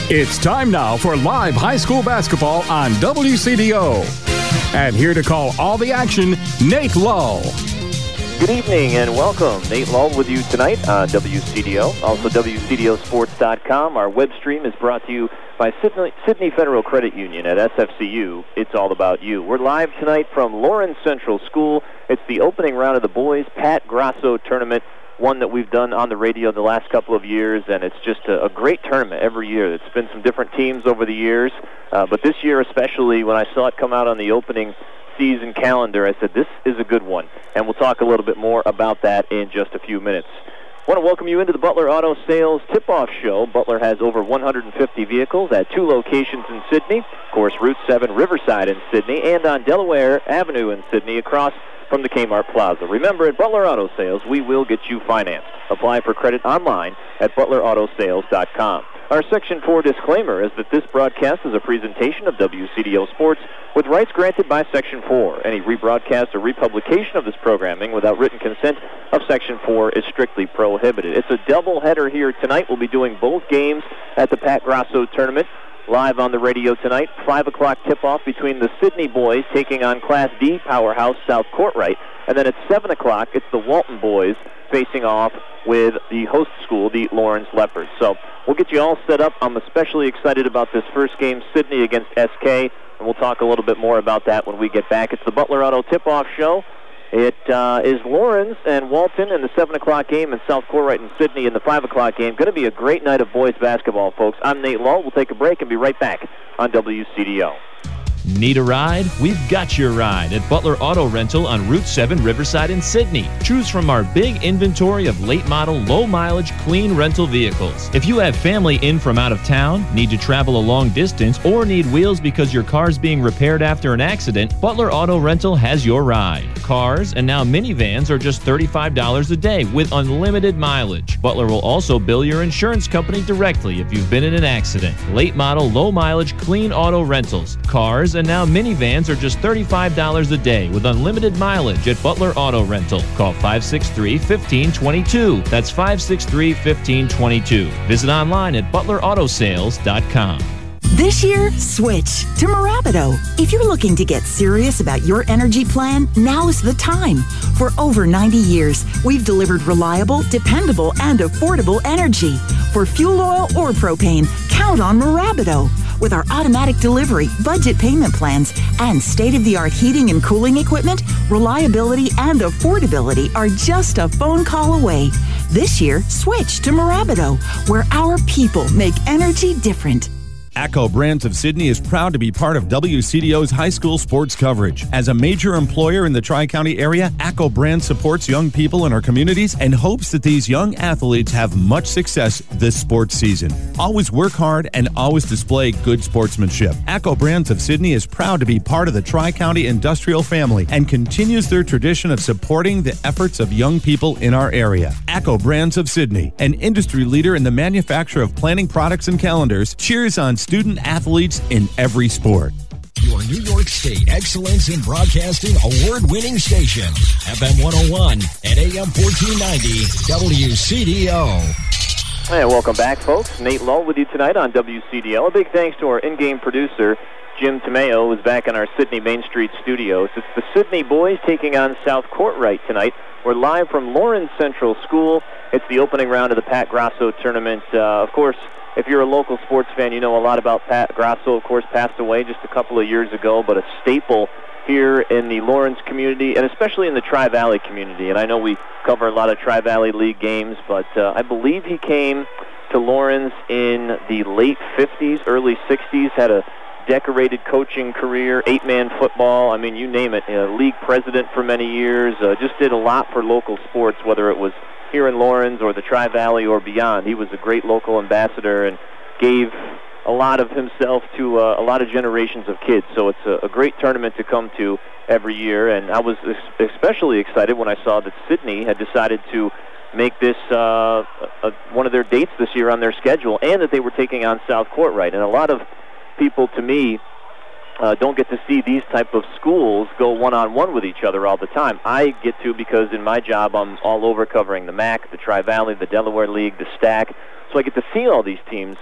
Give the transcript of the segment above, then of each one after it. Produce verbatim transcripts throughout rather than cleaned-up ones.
It's time now for live high school basketball on W C D O. And here to call all the action, Nate Lull. Good evening and welcome. Nate Lull with you tonight on W C D O. Also W C D O sports dot com. Our web stream is brought to you by Sydney, Sydney Federal Credit Union at S F C U. It's all about you. We're live tonight from Lawrence Central School. It's the opening round of the boys Pat Grasso tournament, one that we've done on the radio the last couple of years, and it's just a, a great tournament every year. It's been some different teams over the years, uh, but this year especially, when I saw it come out on the opening season calendar, I said, this is a good one, and we'll talk a little bit more about that in just a few minutes. I want to welcome you into the Butler Auto Sales Tip-Off Show. Butler has over one hundred fifty vehicles at two locations in Sydney, of course, Route seven Riverside in Sydney, and on Delaware Avenue in Sydney across from the Kmart Plaza. Remember, at Butler Auto Sales, we will get you financed. Apply for credit online at butler auto sales dot com. Our Section four disclaimer is that this broadcast is a presentation of W C D O Sports with rights granted by Section four. Any rebroadcast or republication of this programming without written consent of Section four is strictly prohibited. It's a doubleheader here tonight. We'll be doing both games at the Pat Grasso tournament. Live on the radio tonight, five o'clock tip-off between the Sydney boys taking on Class D powerhouse South Courtright. And then at seven o'clock, it's the Walton boys facing off with the host school, the Lawrence Leopards. So we'll get you all set up. I'm especially excited about this first game, Sydney against S K, and we'll talk a little bit more about that when we get back. It's the Butler Auto Tip-Off Show. It uh, is Lawrence and Walton in the seven o'clock game, and South Courtright and Sydney in the five o'clock game. Going to be a great night of boys basketball, folks. I'm Nate Lull. We'll take a break and be right back on W C D O. Need a ride? We've got your ride at Butler Auto Rental on Route seven Riverside in Sydney. Choose from our big inventory of late model, low mileage, clean rental vehicles. If you have family in from out of town, need to travel a long distance, or need wheels because your car's being repaired after an accident, Butler Auto Rental has your ride. Cars and now minivans are just thirty-five dollars a day with unlimited mileage. Butler will also bill your insurance company directly if you've been in an accident. Late model, low mileage, clean auto rentals. Cars and now minivans are just thirty-five dollars a day with unlimited mileage at Butler Auto Rental. Call five six three, one five two two. That's five six three, one five two two. Visit online at butler auto sales dot com. This year, switch to Mirabido. If you're looking to get serious about your energy plan, now is the time. For over ninety years, we've delivered reliable, dependable, and affordable energy. For fuel oil or propane, count on Mirabido. With our automatic delivery, budget payment plans, and state-of-the-art heating and cooling equipment, reliability and affordability are just a phone call away. This year, switch to Mirabido, where our people make energy different. ACCO Brands of Sydney is proud to be part of W C D O's high school sports coverage. As a major employer in the Tri-County area, ACCO Brands supports young people in our communities and hopes that these young athletes have much success this sports season. Always work hard and always display good sportsmanship. ACCO Brands of Sydney is proud to be part of the Tri-County industrial family and continues their tradition of supporting the efforts of young people in our area. ACCO Brands of Sydney, an industry leader in the manufacture of planning products and calendars, cheers on student athletes in every sport. Your New York State Excellence in Broadcasting award-winning station, F M one oh one and A M fourteen ninety W C D O. Hey, welcome back, folks. Nate Lull with you tonight on W C D O. A big thanks to our in-game producer, Jim Tomeo, who's back in our Sydney Main Street studios. It's the Sydney boys taking on South Courtright tonight. We're live from Lawrence Central School. It's the opening round of the Pat Grasso tournament. Uh, of course, if you're a local sports fan, you know a lot about Pat Grasso. Of course, passed away just a couple of years ago, but a staple here in the Lawrence community, and especially in the Tri-Valley community. And I know we cover a lot of Tri-Valley League games, but uh, I believe he came to Lawrence in the late fifties, early sixties, had a decorated coaching career, eight-man football, I mean, you name it, uh, league president for many years, uh, just did a lot for local sports, whether it was here in Lawrence or the Tri-Valley or beyond. He was a great local ambassador and gave a lot of himself to uh, a lot of generations of kids. So it's a, a great tournament to come to every year, and I was especially excited when I saw that Sydney had decided to make this uh, a, one of their dates this year on their schedule, and that they were taking on South Courtright. And a lot of people, to me, uh, don't get to see these type of schools go one-on-one with each other all the time. I get to because in my job I'm all over covering the M A C, the Tri-Valley, the Delaware League, the Stack, so I get to see all these teams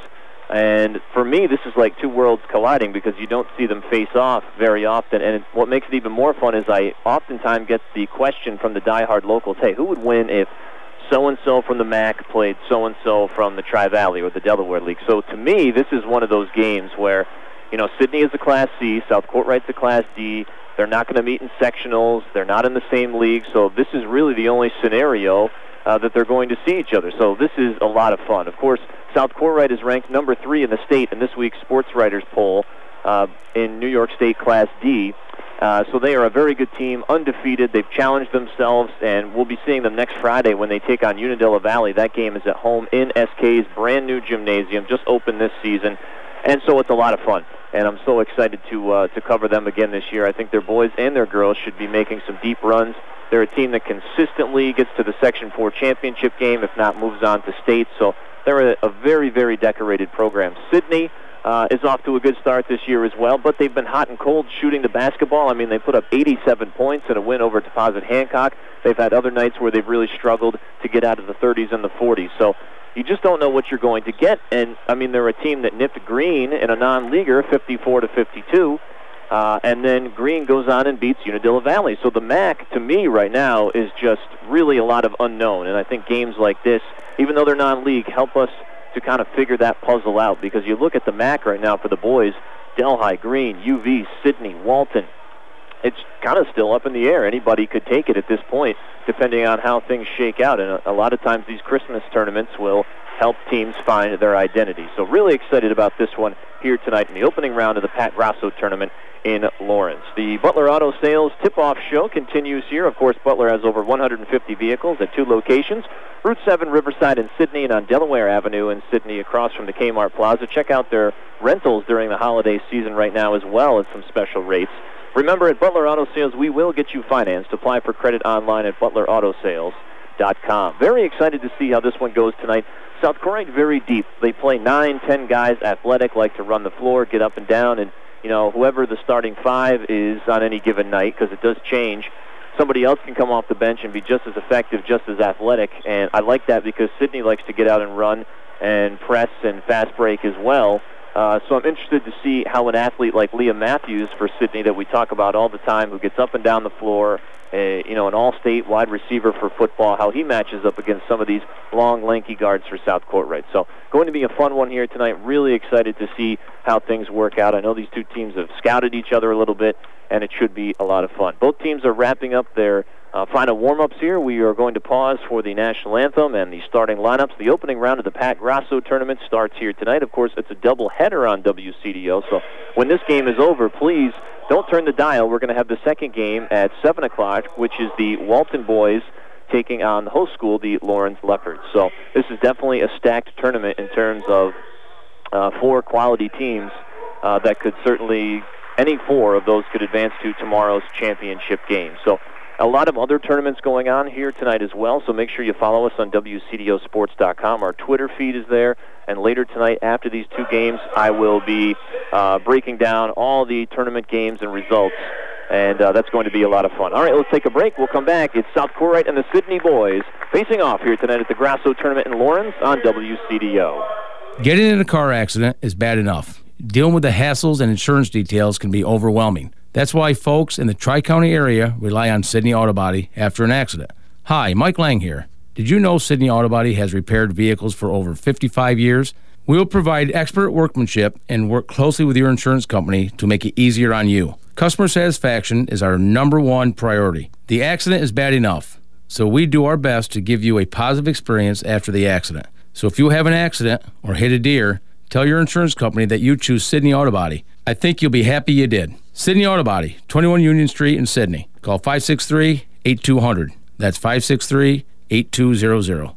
And for me, this is like two worlds colliding because you don't see them face off very often. And it, what makes it even more fun is I oftentimes get the question from the diehard locals, hey, who would win if so-and-so from the M A C played so-and-so from the Tri-Valley or the Delaware League? So to me, this is one of those games where, you know, Sidney is a Class C, South Courtright's a Class D. They're not going to meet in sectionals. They're not in the same league. So this is really the only scenario uh, that they're going to see each other. So this is a lot of fun. Of course, South Courtright is ranked number three in the state in this week's Sports Writers poll uh, in New York State Class D. Uh, so they are a very good team, undefeated. They've challenged themselves, and we'll be seeing them next Friday when they take on Unadilla Valley. That game is at home in S K's brand new gymnasium, just opened this season. And so it's a lot of fun. And I'm so excited to uh, to cover them again this year. I think their boys and their girls should be making some deep runs. They're a team that consistently gets to the Section four championship game, if not moves on to state. So they're a, a very, very decorated program. Sidney uh, is off to a good start this year as well, but they've been hot and cold shooting the basketball. I mean, they put up eighty-seven points in a win over Deposit Hancock. They've had other nights where they've really struggled to get out of the thirties and the forties. So you just don't know what you're going to get. And, I mean, they're a team that nipped Green in a non-leaguer, fifty-four to fifty-two. Uh, and then Green goes on and beats Unadilla Valley. So the M A C, to me, right now, is just really a lot of unknown. And I think games like this, even though they're non-league, help us to kind of figure that puzzle out. Because you look at the M A C right now for the boys, Delhi, Green, U V, Sidney, Walton. It's kind of still up in the air. Anybody could take it at this point, depending on how things shake out. And a, a lot of times these Christmas tournaments will help teams find their identity. So really excited about this one here tonight in the opening round of the Pat Grasso tournament in Lawrence. The Butler Auto Sales tip-off show continues here. Of course, Butler has over one hundred fifty vehicles at two locations, Route seven, Riverside in Sidney, and on Delaware Avenue in Sidney across from the Kmart Plaza. Check out their rentals during the holiday season right now as well at some special rates. Remember, at Butler Auto Sales, we will get you financed. Apply for credit online at butler auto sales dot com. Very excited to see how this one goes tonight. South Courtright very deep. They play nine, ten guys, athletic, like to run the floor, get up and down, and you know, whoever the starting five is on any given night, because it does change, somebody else can come off the bench and be just as effective, just as athletic. And I like that because Sidney likes to get out and run and press and fast break as well. Uh, so I'm interested to see how an athlete like Liam Matthews for Sidney, that we talk about all the time, who gets up and down the floor, uh, you know, an all-state wide receiver for football, how he matches up against some of these long, lanky guards for South Courtright. So going to be a fun one here tonight. Really excited to see how things work out. I know these two teams have scouted each other a little bit, and it should be a lot of fun. Both teams are wrapping up their Uh, final warm-ups here. We are going to pause for the national anthem and the starting lineups. The opening round of the Pat Grasso tournament starts here tonight. Of course, it's a double-header on W C D O, so when this game is over, please don't turn the dial. We're going to have the second game at seven o'clock, which is the Walton boys taking on the host school, the Lawrence Leopards. So this is definitely a stacked tournament in terms of uh, four quality teams uh, that could certainly, any four of those could advance to tomorrow's championship game. So a lot of other tournaments going on here tonight as well, so make sure you follow us on W C D O sports dot com. Our Twitter feed is there, and later tonight, after these two games, I will be uh, breaking down all the tournament games and results, and uh, that's going to be a lot of fun. All right, let's take a break. We'll come back. It's South Courtright and the Sidney boys facing off here tonight at the Grasso tournament in Lawrence on W C D O. Getting in a car accident is bad enough. Dealing with the hassles and insurance details can be overwhelming. That's why folks in the Tri-County area rely on Sidney Auto Body after an accident. Hi, Mike Lang here. Did you know Sidney Auto Body has repaired vehicles for over fifty-five years? We will provide expert workmanship and work closely with your insurance company to make it easier on you. Customer satisfaction is our number one priority. The accident is bad enough, so we do our best to give you a positive experience after the accident. So if you have an accident or hit a deer, tell your insurance company that you choose Sidney Auto Body. I think you'll be happy you did. Sidney Auto Body, twenty-one Union Street in Sidney. Call five six three, eight two zero zero. That's five six three, eight two zero zero.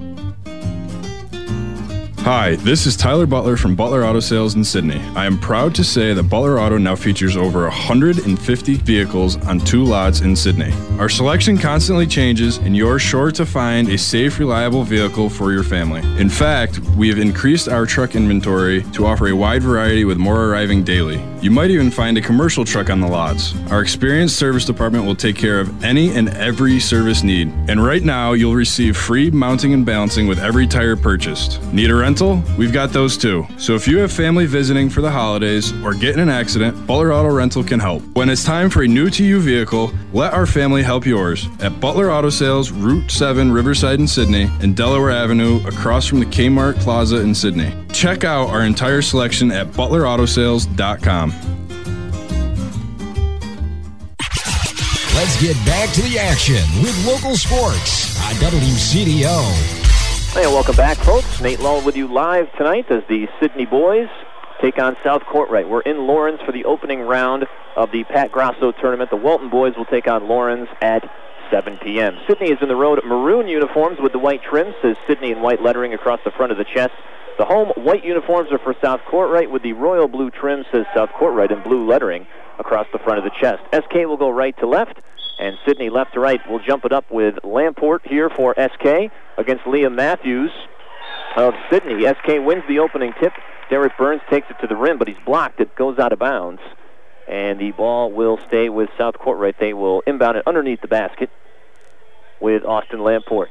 Hi, this is Tyler Butler from Butler Auto Sales in Sidney. I am proud to say that Butler Auto now features over one hundred fifty vehicles on two lots in Sidney. Our selection constantly changes, and you're sure to find a safe, reliable vehicle for your family. In fact, we have increased our truck inventory to offer a wide variety with more arriving daily. You might even find a commercial truck on the lots. Our experienced service department will take care of any and every service need. And right now, you'll receive free mounting and balancing with every tire purchased. Need a rental rental, we've got those too. So if you have family visiting for the holidays or get in an accident, Butler Auto Rental can help. When it's time for a new to you vehicle, let our family help yours. At Butler Auto Sales, Route seven, Riverside in Sydney, and Delaware Avenue, across from the Kmart Plaza in Sydney. Check out our entire selection at butler auto sales dot com. Let's get back to the action with local sports on W C D O. Hey, welcome back, folks. Nate Lull with you live tonight as the Sydney boys take on South Courtright. We're in Lawrence for the opening round of the Pat Grasso tournament. The Welton boys will take on Lawrence at seven p.m. Sydney is in the road maroon uniforms with the white trim, says Sydney in white lettering across the front of the chest. The home white uniforms are for South Courtright with the royal blue trim, says South Courtright in blue lettering across the front of the chest. S K will go right to left, and Sydney left to right. Will jump it up with Lamport here for S K against Liam Matthews of Sydney. S K wins the opening tip. Derek Burns takes it to the rim, but he's blocked. It goes out of bounds, and the ball will stay with South Courtright. They will inbound it underneath the basket with Austin Lamport.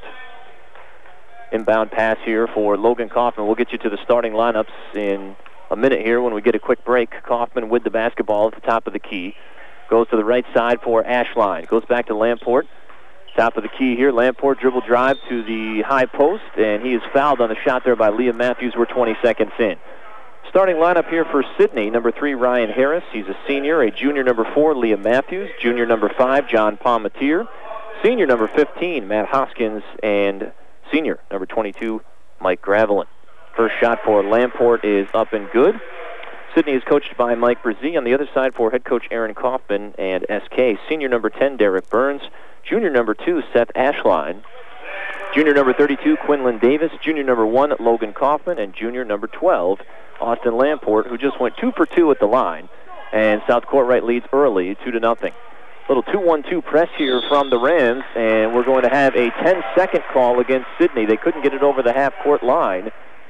Inbound pass here for Logan Kaufman. We'll get you to the starting lineups in a minute here when we get a quick break. Kaufman with the basketball at the top of the key. Goes to the right side for Ashline. Goes back to Lamport. Top of the key here. Lamport dribble drive to the high post, and he is fouled on the shot there by Liam Matthews. We're twenty seconds in. Starting lineup here for Sydney. Number three, Ryan Harris. He's a senior. A junior, number four, Liam Matthews. Junior, number five, John Palmatier. Senior, number fifteen, Matt Hoskins. And senior, number twenty-two, Mike Gravelin. First shot for Lamport is up and good. Sydney is coached by Mike Brzee. On the other side for head coach Aaron Kaufman and S K. Senior number ten, Derek Burns. Junior number two, Seth Ashline. Junior number thirty-two, Quinlan Davis. Junior number one, Logan Kaufman. And junior number twelve, Austin Lamport, who just went two for two at the line. And South Courtright leads early, two to nothing. Little two one two press here from the Rams, and we're going to have a ten-second call against Sydney. They couldn't get it over the half-court line,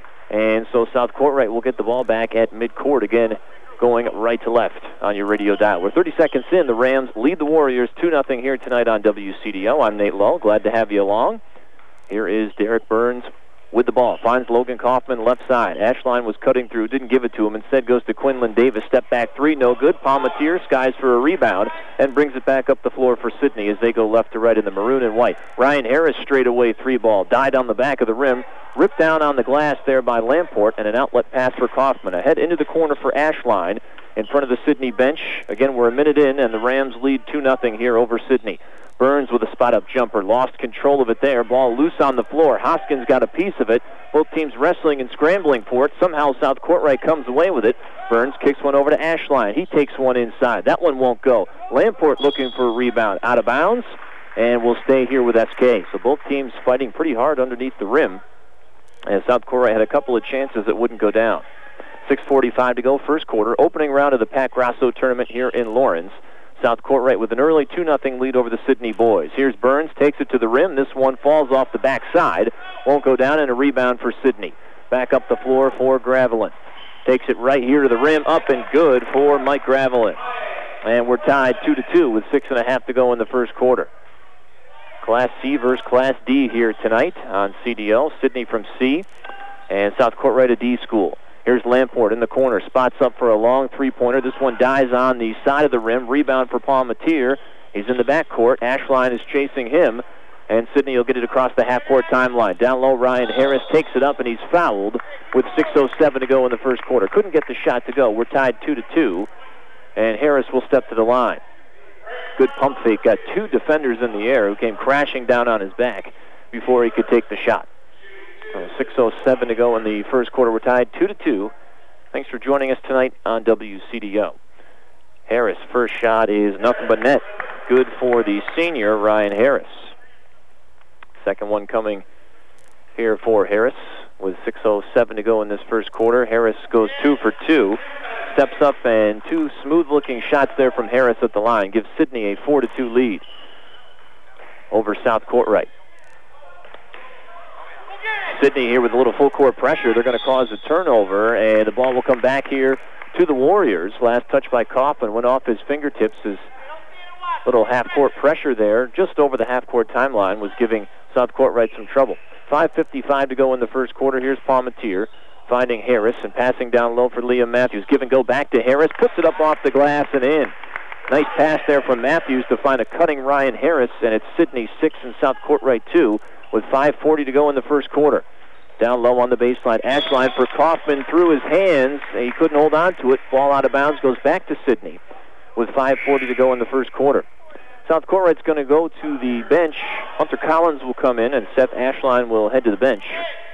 and so South Courtright will get the ball back at midcourt again, going right to left on your radio dial. We're thirty seconds in. The Rams lead the Warriors two nothing here tonight on W C D O. I'm Nate Lull. Glad to have you along. Here is Derek Burns with the ball. Finds Logan Kaufman left side. Ashline was cutting through, didn't give it to him. Instead goes to Quinlan Davis. Step back three, no good. Palmatier skies for a rebound and brings it back up the floor for Sydney as they go left to right in the maroon and white. Ryan Harris straight away three ball. Died on the back of the rim. Ripped down on the glass there by Lamport, and an outlet pass for Kaufman. Ahead into the corner for Ashline in front of the Sydney bench. Again, we're a minute in, and the Rams lead two nothing here over Sydney. Burns with a spot-up jumper. Lost control of it there. Ball loose on the floor. Hoskins got a piece of it. Both teams wrestling and scrambling for it. Somehow South Courtright comes away with it. Burns kicks one over to Ashline. He takes one inside. That one won't go. Lamport looking for a rebound. Out of bounds, and will stay here with S K. So both teams fighting pretty hard underneath the rim. And South Courtright had a couple of chances that wouldn't go down. six forty-five to go, first quarter. Opening round of the Pat Grasso tournament here in Lawrence. South Courtright with an early two nothing lead over the Sydney boys. Here's Burns, takes it to the rim. This one falls off the backside. Won't go down, and a rebound for Sydney. Back up the floor for Gravelin. Takes it right here to the rim, up and good for Mike Gravelin. And we're tied two to two with six and a half to go in the first quarter. Class C versus Class D here tonight on C D O. Sydney from C and South Courtright a D school. Here's Lamport in the corner. Spots up for a long three-pointer. This one dies on the side of the rim. Rebound for Palmatier. He's in the backcourt. Ashline is chasing him. And Sydney will get it across the half-court timeline. Down low, Ryan Harris takes it up, and he's fouled with six oh seven to go in the first quarter. Couldn't get the shot to go. We're tied two to two. And Harris will step to the line. Good pump fake. Got two defenders in the air who came crashing down on his back before he could take the shot. six oh seven to go in the first quarter. We're tied two to two. Thanks for joining us tonight on W C D O. Harris' first shot is nothing but net. Good for the senior, Ryan Harris. Second one coming here for Harris with six oh seven to go in this first quarter. Harris goes two for two. Steps up, and two smooth-looking shots there from Harris at the line. Gives Sydney a four to two lead over South Courtright. Sydney here with a little full-court pressure. They're going to cause a turnover, and the ball will come back here to the Warriors. Last touch by Kaufman went off his fingertips. His little half-court pressure there, just over the half-court timeline, was giving South Courtright some trouble. five fifty-five to go in the first quarter. Here's Palmatier finding Harris and passing down low for Liam Matthews. Give and go back to Harris. Puts it up off the glass and in. Nice pass there from Matthews to find a cutting Ryan Harris, and it's Sidney six and South Court right two with five forty to go in the first quarter. Down low on the baseline. Ashline for Kaufman through his hands. He couldn't hold on to it. Ball out of bounds goes back to Sidney with five forty to go in the first quarter. South Court going to go to the bench. Hunter Collins will come in, and Seth Ashline will head to the bench.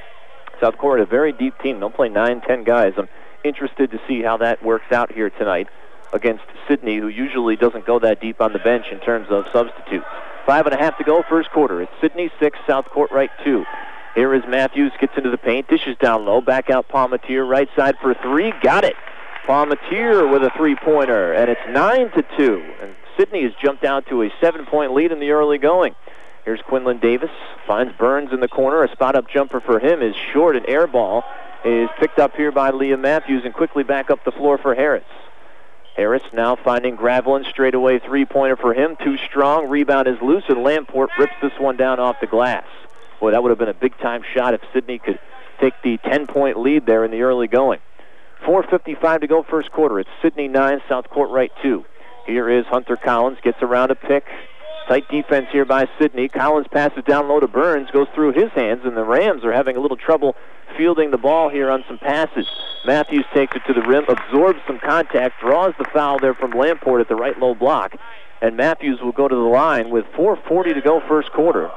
South Court, a very deep team. They'll play nine, ten guys. I'm interested to see how that works out here tonight against Sidney, who usually doesn't go that deep on the bench in terms of substitutes. Five and a half to go, first quarter. It's Sidney six, South Court right two. Here is Matthews, gets into the paint, dishes down low, back out Palmatier, right side for three, got it. Palmatier with a three-pointer, and it's nine to two. And Sidney has jumped down to a seven-point lead in the early going. Here's Quinlan Davis, finds Burns in the corner. A spot-up jumper for him is short, and air ball is picked up here by Liam Matthews, and quickly back up the floor for Harris. Harris now finding Gravelin, straightaway three-pointer for him. Too strong, rebound is loose, and Lamport rips this one down off the glass. Boy, that would have been a big-time shot if Sidney could take the ten-point lead there in the early going. four fifty-five to go first quarter. It's Sidney nine, South Court right two. Here is Hunter Collins, gets around a pick. Tight defense here by Sidney. Collins passes down low to Burns, goes through his hands, and the Rams are having a little trouble fielding the ball here on some passes. Matthews takes it to the rim, absorbs some contact, draws the foul there from Lamport at the right low block, and Matthews will go to the line with four forty to go first quarter.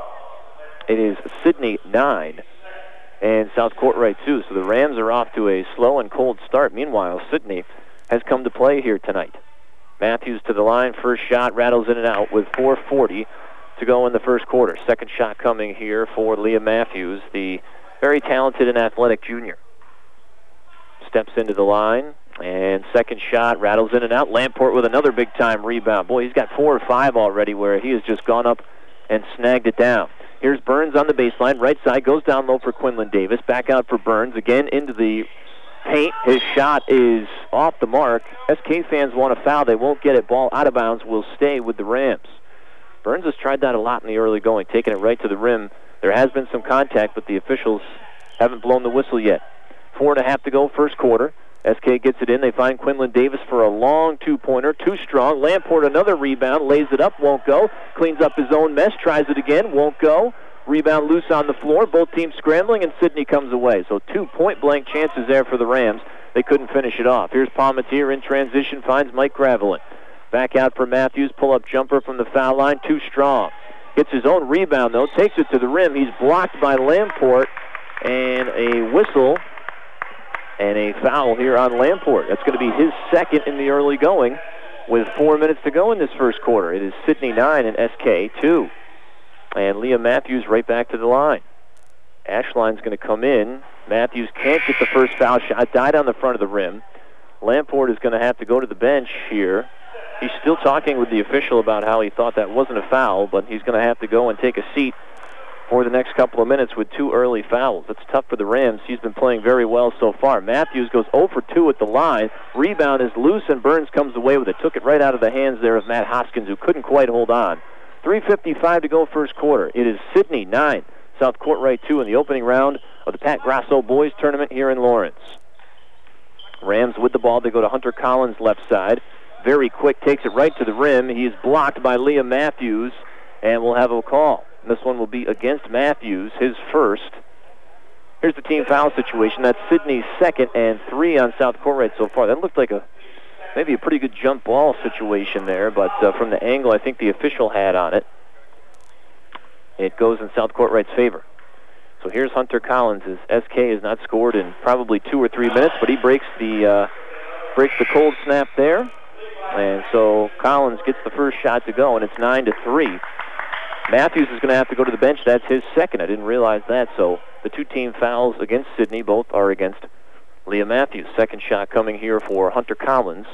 It is Sidney nine and South Court right two. So the Rams are off to a slow and cold start. Meanwhile, Sidney has come to play here tonight. Matthews to the line. First shot rattles in and out with four forty to go in the first quarter. Second shot coming here for Liam Matthews, the very talented and athletic junior. Steps into the line, and second shot rattles in and out. Lamport with another big-time rebound. Boy, he's got four or five already where he has just gone up and snagged it down. Here's Burns on the baseline. Right side goes down low for Quinlan Davis. Back out for Burns. Again into the paint. His shot is off the mark. S K fans want a foul. They won't get it. Ball out of bounds will stay with the Rams. Burns has tried that a lot in the early going, taking it right to the rim. There has been some contact, but the officials haven't blown the whistle yet. Four and a half to go first quarter. S K gets it in. They find Quinlan Davis for a long two-pointer. Too strong. Lamport another rebound. Lays it up. Won't go. Cleans up his own mess. Tries it again. Won't go. Rebound loose on the floor. Both teams scrambling, and Sidney comes away. So two point-blank chances there for the Rams. They couldn't finish it off. Here's Palmatier in transition. Finds Mike Gravelin. Back out for Matthews. Pull-up jumper from the foul line. Too strong. Gets his own rebound, though. Takes it to the rim. He's blocked by Lamport. And a whistle and a foul here on Lamport. That's going to be his second in the early going with four minutes to go in this first quarter. It is Sidney nine and S K two. And Liam Matthews right back to the line. Ashline's going to come in. Matthews can't get the first foul shot. Died on the front of the rim. Lamport is going to have to go to the bench here. He's still talking with the official about how he thought that wasn't a foul, but he's going to have to go and take a seat for the next couple of minutes with two early fouls. It's tough for the Rams. He's been playing very well so far. Matthews goes zero for two at the line. Rebound is loose, and Burns comes away with it. Took it right out of the hands there of Matt Hoskins, who couldn't quite hold on. three fifty-five to go first quarter. It is Sidney nine, South Court right two in the opening round of the Pat Grasso Boys Tournament here in Lawrence. Rams with the ball. They go to Hunter Collins left side. Very quick, takes it right to the rim. He is blocked by Liam Matthews, and we'll have a call. This one will be against Matthews, his first. Here's the team foul situation. That's Sidney's second and three on South Court right so far. That looked like a maybe a pretty good jump ball situation there, but uh, from the angle I think the official had on it, it goes in South Court right's favor. So here's Hunter Collins. As S K has not scored in probably two or three minutes, but he breaks the uh, breaks the cold snap there, and so Collins gets the first shot to go, and it's nine to three. Matthews is going to have to go to the bench. That's his second. I didn't realize that. So the two team fouls against Sidney both are against Liam Matthews. Second shot coming here for Hunter Collins.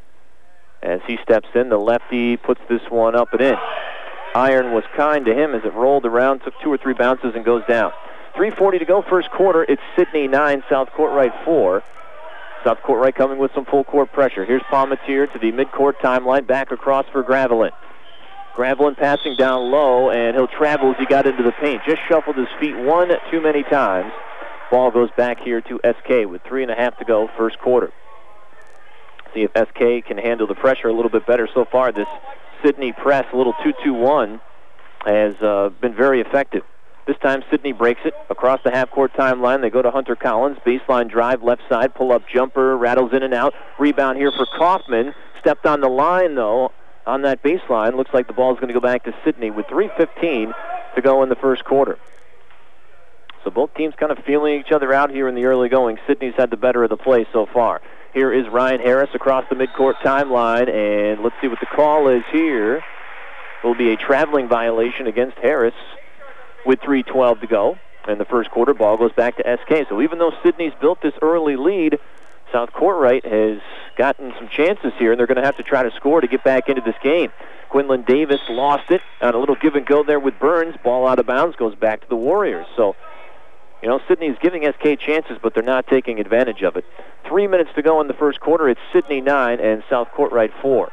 As he steps in, the lefty puts this one up and in. Iron was kind to him as it rolled around, took two or three bounces, and goes down. three forty to go first quarter. It's Sidney nine, South Court right four. South Court right coming with some full court pressure. Here's Palmatier to the midcourt timeline, back across for Gravelin. Gravelin passing down low, and he'll travel as he got into the paint. Just shuffled his feet one too many times. Ball goes back here to S K with three and a half to go, first quarter. See if S K can handle the pressure a little bit better so far. This Sidney press, a little two two one, has uh, been very effective. This time Sidney breaks it across the half-court timeline. They go to Hunter Collins. Baseline drive, left side, pull-up jumper, rattles in and out. Rebound here for Kaufman. Stepped on the line, though, on that baseline. Looks like the ball is going to go back to Sidney with three fifteen to go in the first quarter. So both teams kind of feeling each other out here in the early going. Sidney's had the better of the play so far. Here is Ryan Harris across the midcourt timeline, and let's see what the call is here. It will be a traveling violation against Harris with three twelve to go. In the first quarter, ball goes back to S K. So even though Sidney's built this early lead, South Courtright has gotten some chances here, and they're going to have to try to score to get back into this game. Quinlan Davis lost it on a little give and go there with Burns. Ball out of bounds, goes back to the Warriors. So, you know, Sidney's giving S K chances, but they're not taking advantage of it. Three minutes to go in the first quarter. It's Sidney nine and South Courtright four.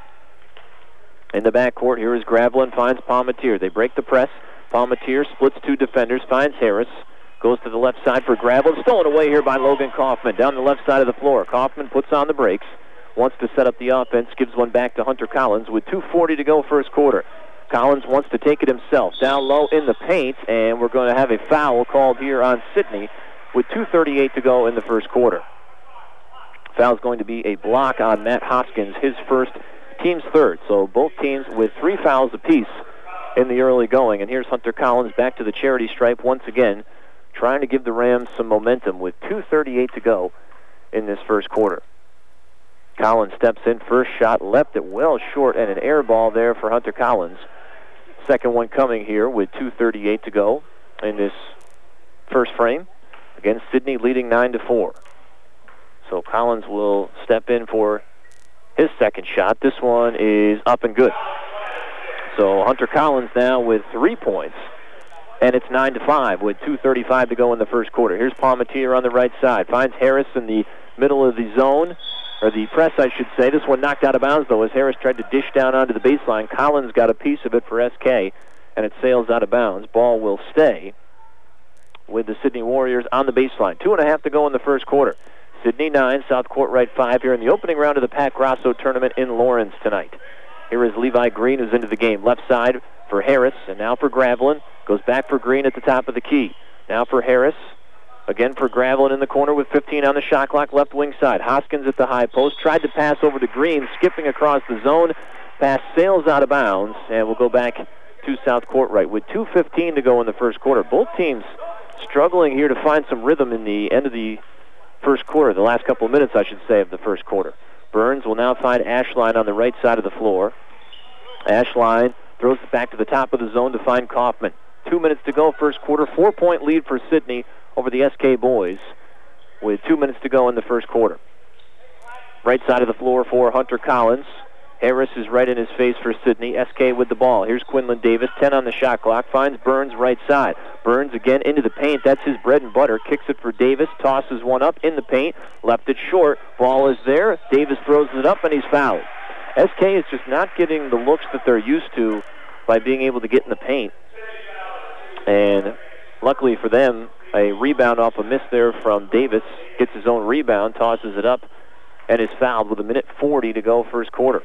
In the backcourt, here is Gravelin, finds Palmatier. They break the press. Palmatier splits two defenders, finds Harris. Goes to the left side for Gravelin. Stolen away here by Logan Kaufman. Down the left side of the floor. Kaufman puts on the brakes. Wants to set up the offense. Gives one back to Hunter Collins with two forty to go first quarter. Collins wants to take it himself. Down low in the paint, and we're going to have a foul called here on Sidney with two thirty-eight to go in the first quarter. Foul's going to be a block on Matt Hoskins, his first, team's third. So both teams with three fouls apiece in the early going. And here's Hunter Collins back to the charity stripe once again, trying to give the Rams some momentum with two thirty-eight to go in this first quarter. Collins steps in, first shot, left it well short, and an air ball there for Hunter Collins. Second one coming here with two thirty-eight to go in this first frame. Again, Sidney leading nine to four. So Collins will step in for his second shot. This one is up and good. So Hunter Collins now with three points. And it's nine to five with two thirty-five to go in the first quarter. Here's Palmatier on the right side. Finds Harris in the middle of the zone, or the press, I should say. This one knocked out of bounds, though, as Harris tried to dish down onto the baseline. Collins got a piece of it for S K, and it sails out of bounds. Ball will stay with the Sidney Warriors on the baseline. Two and a half to go in the first quarter. Sidney nine, South Courtright five here in the opening round of the Pat Grasso tournament in Lawrence tonight. Here is Levi Green, who's into the game. Left side for Harris, and now for Gravelin. Goes back for Green at the top of the key. Now for Harris. Again for Gravelin in the corner with fifteen on the shot clock, left wing side. Hoskins at the high post. Tried to pass over to Green, skipping across the zone. Pass sails out of bounds, and we'll go back to South Courtright with two fifteen to go in the first quarter. Both teams struggling here to find some rhythm in the end of the first quarter, the last couple of minutes, I should say, of the first quarter. Burns will now find Ashline on the right side of the floor. Ashline throws it back to the top of the zone to find Kaufman. Two minutes to go, first quarter. Four-point lead for Sidney over the S K boys with two minutes to go in the first quarter. Right side of the floor for Hunter Collins. Harris is right in his face for Sidney. S K with the ball. Here's Quinlan Davis, ten on the shot clock. Finds Burns right side. Burns again into the paint. That's his bread and butter. Kicks it for Davis. Tosses one up in the paint. Left it short. Ball is there. Davis throws it up, and he's fouled. S K is just not getting the looks that they're used to by being able to get in the paint. And luckily for them, a rebound off a miss there from Davis. Gets his own rebound, tosses it up, and is fouled with a minute forty to go first quarter.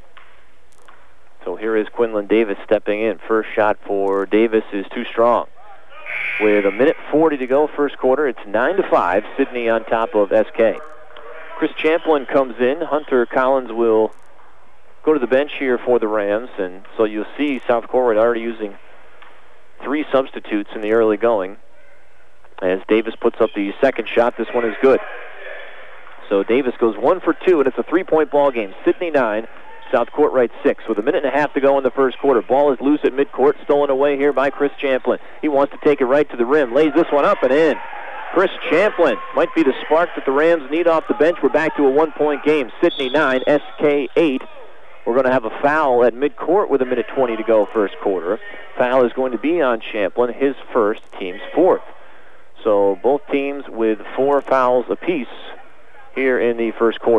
So here is Quinlan Davis stepping in. First shot for Davis is too strong. With a minute forty to go first quarter, it's nine to five. Sidney on top of S K. Chris Champlin comes in. Hunter Collins will go to the bench here for the Rams, and so you'll see South Courtright already using three substitutes in the early going. As Davis puts up the second shot, this one is good. So Davis goes one for two, and it's a three-point ball game. Sidney nine, South Courtright six. With a minute and a half to go in the first quarter. Ball is loose at midcourt, stolen away here by Chris Champlin. He wants to take it right to the rim, lays this one up and in. Chris Champlin might be the spark that the Rams need off the bench. We're back to a one-point game. Sidney nine, S K eight. We're going to have a foul at midcourt with a minute twenty to go first quarter. Foul is going to be on Champlin, his first, team's fourth. So both teams with four fouls apiece here in the first quarter.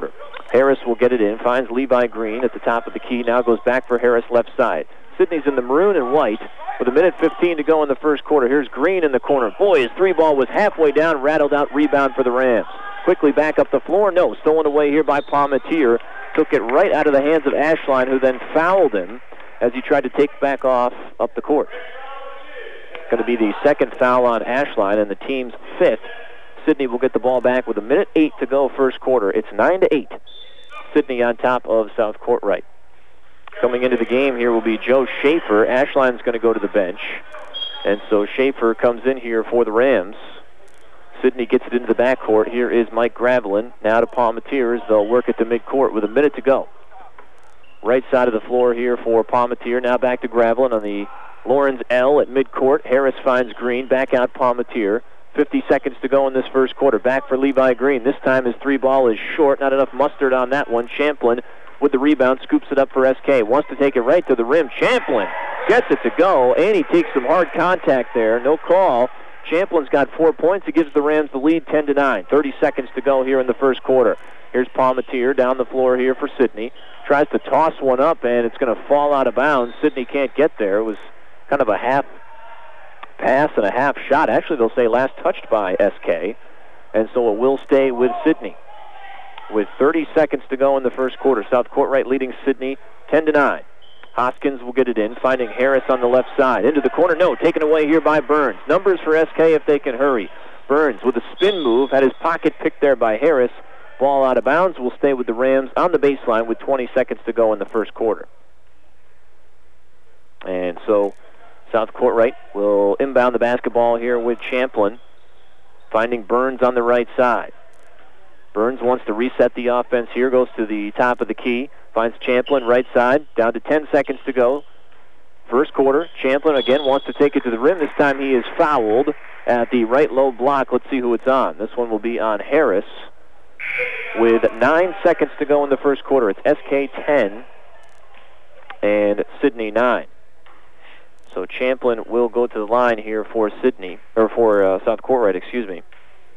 Harris will get it in, finds Levi Green at the top of the key, now goes back for Harris left side. Sidney's in the maroon and white with a minute fifteen to go in the first quarter. Here's Green in the corner. Boy, his three ball was halfway down, rattled out, rebound for the Rams. Quickly back up the floor. No, stolen away here by Palmatier. Took it right out of the hands of Ashline, who then fouled him as he tried to take back off up the court. Going to be the second foul on Ashline and the team's fifth. Sidney will get the ball back with a minute eight to go first quarter. It's nine to eight. Sidney on top of South Court right. Coming into the game here will be Joe Schaefer. Ashline's going to go to the bench. And so Schaefer comes in here for the Rams. Sidney gets it into the backcourt. Here is Mike Gravelin. Now to Palmatier. They'll work it to midcourt with a minute to go. Right side of the floor here for Palmatier. Now back to Gravelin on the Lawrence L at midcourt. Harris finds Green. Back out Palmatier. fifty seconds to go in this first quarter. Back for Levi Green. This time his three ball is short. Not enough mustard on that one. Champlin with the rebound scoops it up for S K. Wants to take it right to the rim. Champlin gets it to go, and he takes some hard contact there. No call. Champlin's got four points. He gives the Rams the lead ten to nine. thirty seconds to go here in the first quarter. Here's Palmatier down the floor here for Sidney. Tries to toss one up, and it's going to fall out of bounds. Sidney can't get there. It was kind of a half pass and a half shot. Actually, they'll say last touched by S K. And so it will stay with Sidney. With thirty seconds to go in the first quarter. South Court right leading Sidney ten to nine. Hoskins will get it in, finding Harris on the left side. Into the corner, no, taken away here by Burns. Numbers for S K if they can hurry. Burns with a spin move, had his pocket picked there by Harris. Ball out of bounds, will stay with the Rams on the baseline with twenty seconds to go in the first quarter. And so South Court right will inbound the basketball here with Champlin, finding Burns on the right side. Burns wants to reset the offense here, goes to the top of the key, finds Champlin right side, down to ten seconds to go. First quarter, Champlin again wants to take it to the rim. This time he is fouled at the right low block. Let's see who it's on. This one will be on Harris. With nine seconds to go in the first quarter, it's S K ten and Sidney nine. So Champlin will go to the line here for Sidney, or for uh, South Court right, excuse me.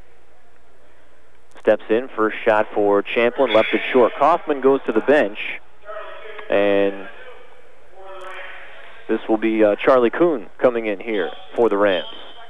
Steps in, first shot for Champlin, left it short. Kaufman goes to the bench, and this will be uh, Charlie Kuhn coming in here for the Rams.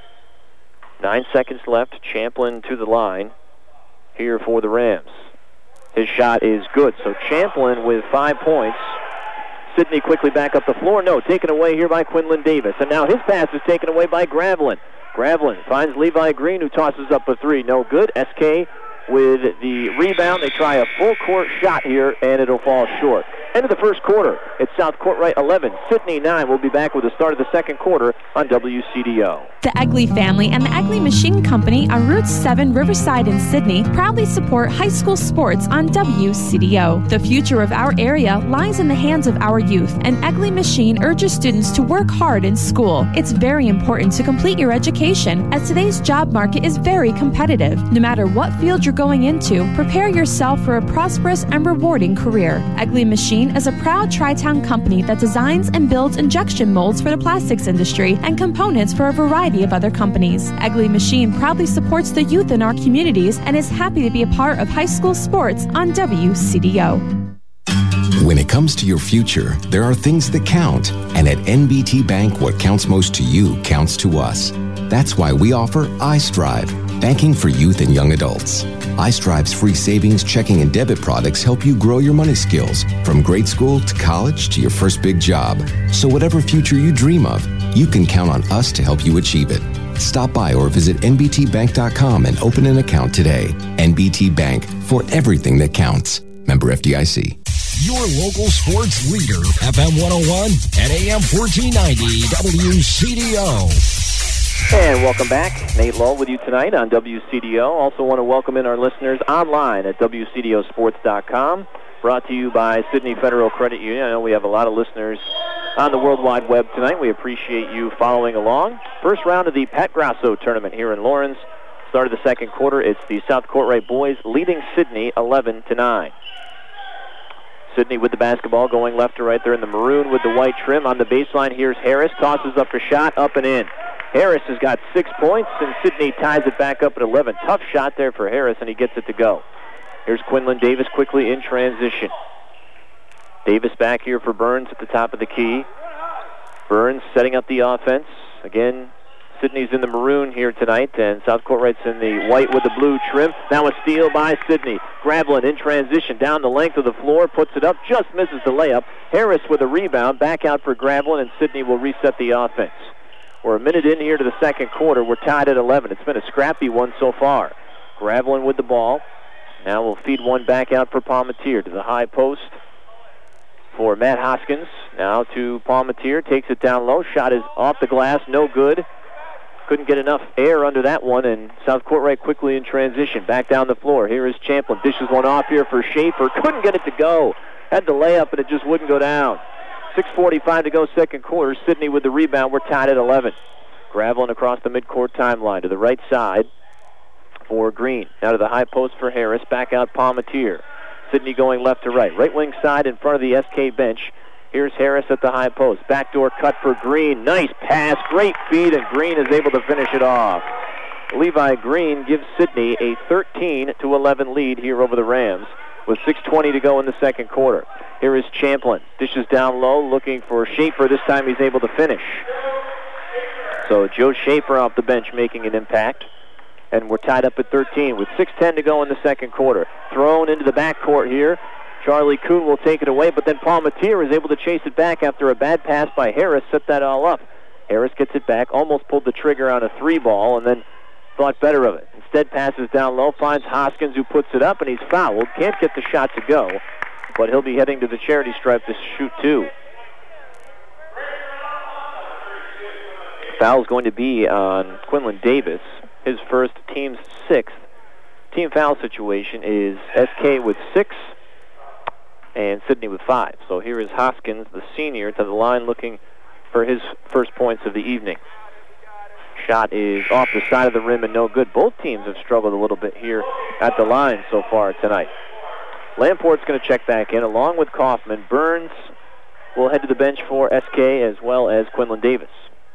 Nine seconds left, Champlin to the line here for the Rams. His shot is good, so Champlin with five points. Sidney quickly back up the floor. No, taken away here by Quinlan Davis, and now his pass is taken away by Gravelin. Gravelin finds Levi Green, who tosses up a three. No good. S K with the rebound. They try a full court shot here, and it'll fall short. End of the first quarter. It's South Court right eleven, Sidney nine. We'll be back with the start of the second quarter on W C D O. The Egley family and the Egley Machine Company on Route seven, Riverside in Sidney proudly support high school sports on W C D O. The future of our area lies in the hands of our youth, and Egley Machine urges students to work hard in school. It's very important to complete your education, as today's job market is very competitive. No matter what field you're going into, prepare yourself for a prosperous and rewarding career. Egley Machine is a proud Tri-Town company that designs and builds injection molds for the plastics industry and components for a variety of other companies. Egley Machine proudly supports the youth in our communities and is happy to be a part of high school sports on W C D O. When it comes to your future, there are things that count. And at N B T Bank, what counts most to you counts to us. That's why we offer iStrive, banking for youth and young adults. iStrive's free savings, checking, and debit products help you grow your money skills from grade school to college to your first big job. So whatever future you dream of, you can count on us to help you achieve it. Stop by or visit N B T bank dot com and open an account today. N B T Bank, for everything that counts. Member F D I C. Your local sports leader, F M one oh one and A M fourteen ninety W C D O. And welcome back. Nate Lull with you tonight on W C D O. Also want to welcome in our listeners online at W C D O sports dot com. Brought to you by Sidney Federal Credit Union. I know we have a lot of listeners on the World Wide Web tonight. We appreciate you following along. First round of the Pat Grasso tournament here in Lawrence. Start of the second quarter. It's the South Courtright boys leading Sidney eleven to nine. Sidney with the basketball going left to right there in the maroon with the white trim. On the baseline, here's Harris. Tosses up a shot, up and in. Harris has got six points, and Sidney ties it back up at eleven. Tough shot there for Harris, and he gets it to go. Here's Quinlan Davis quickly in transition. Davis back here for Burns at the top of the key. Burns setting up the offense. Again, Sidney's in the maroon here tonight, and South Courtright's in the white with the blue trim. Now a steal by Sidney. Gravelin in transition down the length of the floor, puts it up, just misses the layup. Harris with a rebound, back out for Gravelin, and Sidney will reset the offense. We're a minute in here to the second quarter. We're tied at eleven. It's been a scrappy one so far. Gravelin with the ball. Now we'll feed one back out for Palmatier to the high post for Matt Hoskins. Now to Palmatier, takes it down low. Shot is off the glass, no good. Couldn't get enough air under that one, and South Courtright quickly in transition. Back down the floor. Here is Champlin. Dishes one off here for Schaefer. Couldn't get it to go. Had the layup, and it just wouldn't go down. six forty-five to go second quarter. Sidney with the rebound. We're tied at eleven. Gravelin across the midcourt timeline to the right side for Green. Now to the high post for Harris. Back out Palmatier. Sidney going left to right. Right wing side in front of the S K bench. Here's Harris at the high post. Backdoor cut for Green. Nice pass. Great feed, and Green is able to finish it off. Levi Green gives Sidney a thirteen to eleven lead here over the Rams with six twenty to go in the second quarter. Here is Champlin. Dishes down low, looking for Schaefer. This time he's able to finish. So Joe Schaefer off the bench making an impact. And we're tied up at thirteen with six ten to go in the second quarter. Thrown into the backcourt here. Charlie Kuhn will take it away, but then Palmatier is able to chase it back after a bad pass by Harris, set that all up. Harris gets it back, almost pulled the trigger on a three ball, and then thought better of it. Instead passes down low, finds Hoskins, who puts it up, and he's fouled. Can't get the shot to go, but he'll be heading to the charity stripe to shoot two. Foul's going to be on Quinlan Davis, his first, team's sixth. Team foul situation is S K with six, and Sidney with five. So here is Hoskins, the senior, to the line looking for his first points of the evening. Shot is off the side of the rim and no good. Both teams have struggled a little bit here at the line so far tonight. Lamport's going to check back in along with Kaufman. Burns will head to the bench for S K as well as Quinlan Davis.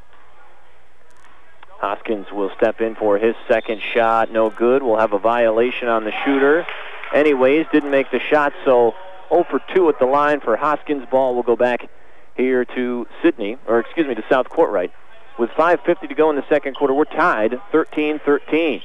Hoskins will step in for his second shot. No good. We'll have a violation on the shooter. Anyways, didn't make the shot, so zero for two at the line for Hoskins. Ball will go back here to Sidney, or excuse me, to South Courtright. With five fifty to go in the second quarter, we're tied thirteen thirteen.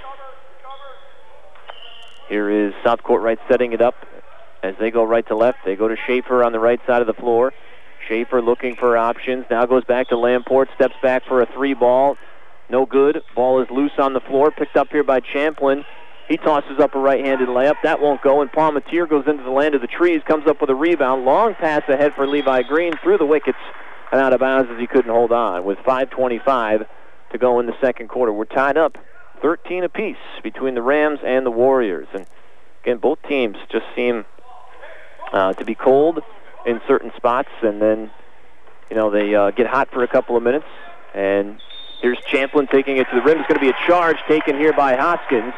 Here is South Courtright setting it up as they go right to left. They go to Schaefer on the right side of the floor. Schaefer looking for options. Now goes back to Lamport, steps back for a three ball. No good. Ball is loose on the floor, picked up here by Champlin. He tosses up a right-handed layup. That won't go, and Palmatier goes into the land of the trees, comes up with a rebound. Long pass ahead for Levi Green through the wickets and out of bounds as he couldn't hold on. With five twenty-five to go in the second quarter, we're tied up thirteen apiece between the Rams and the Warriors. And again, both teams just seem uh, to be cold in certain spots, and then, you know, they uh, get hot for a couple of minutes. And here's Champlin taking it to the rim. It's going to be a charge taken here by Hoskins.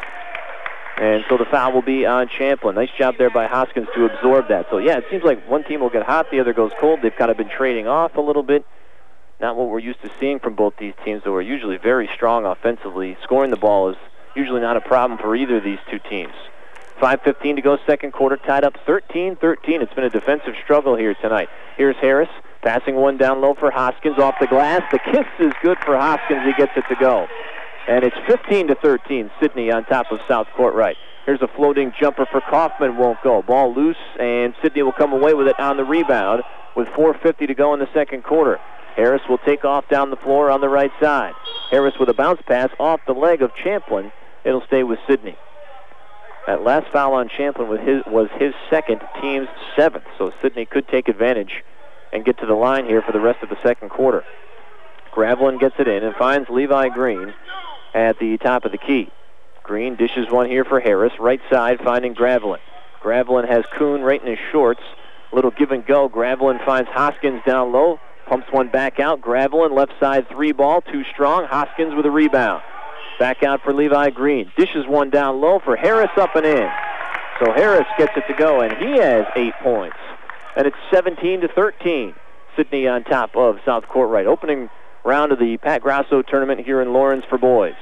And so the foul will be on Champlin. Nice job there by Hoskins to absorb that. So, yeah, it seems like one team will get hot, the other goes cold. They've kind of been trading off a little bit. Not what we're used to seeing from both these teams, though we're usually very strong offensively. Scoring the ball is usually not a problem for either of these two teams. five fifteen to go second quarter, tied up thirteen thirteen. It's been a defensive struggle here tonight. Here's Harris, passing one down low for Hoskins off the glass. The kiss is good for Hoskins. He gets it to go. And it's fifteen to thirteen, Sidney on top of South Courtright. Here's a floating jumper for Kaufman, won't go. Ball loose, and Sidney will come away with it on the rebound with four fifty to go in the second quarter. Harris will take off down the floor on the right side. Harris with a bounce pass off the leg of Champlin. It'll stay with Sidney. That last foul on Champlin was his, was his second, team's seventh, so Sidney could take advantage and get to the line here for the rest of the second quarter. Gravelin gets it in and finds Levi Green at the top of the key. Green dishes one here for Harris. Right side finding Gravelin. Gravelin has Kuhn right in his shorts. Little give and go. Gravelin finds Hoskins down low. Pumps one back out. Gravelin left side three ball. Too strong. Hoskins with a rebound. Back out for Levi Green. Dishes one down low for Harris up and in. So Harris gets it to go, and he has eight points. And it's seventeen to thirteen. Sidney on top of South Courtright. Opening round of the Pat Grasso tournament here in Lawrence for boys.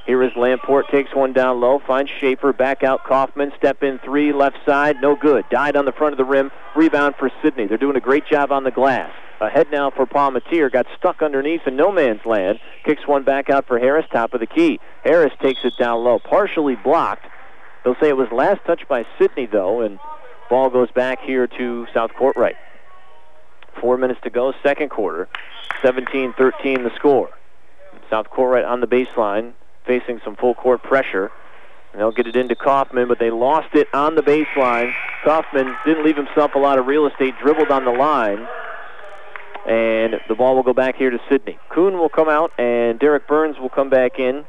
Here is Lamport, takes one down low, finds Schaefer, back out Kaufman, step in three, left side, no good. Died on the front of the rim, rebound for Sidney. They're doing a great job on the glass. Ahead now for Palmatier, got stuck underneath in no man's land, kicks one back out for Harris, top of the key. Harris takes it down low, partially blocked. They'll say it was last touched by Sidney, though, and ball goes back here to South Courtright. Four minutes to go, second quarter. seventeen thirteen the score. South Courtright on the baseline, facing some full court pressure. And they'll get it into Kaufman, but they lost it on the baseline. Kaufman didn't leave himself a lot of real estate, dribbled on the line. And the ball will go back here to Sidney. Kuhn will come out, and Derek Burns will come back in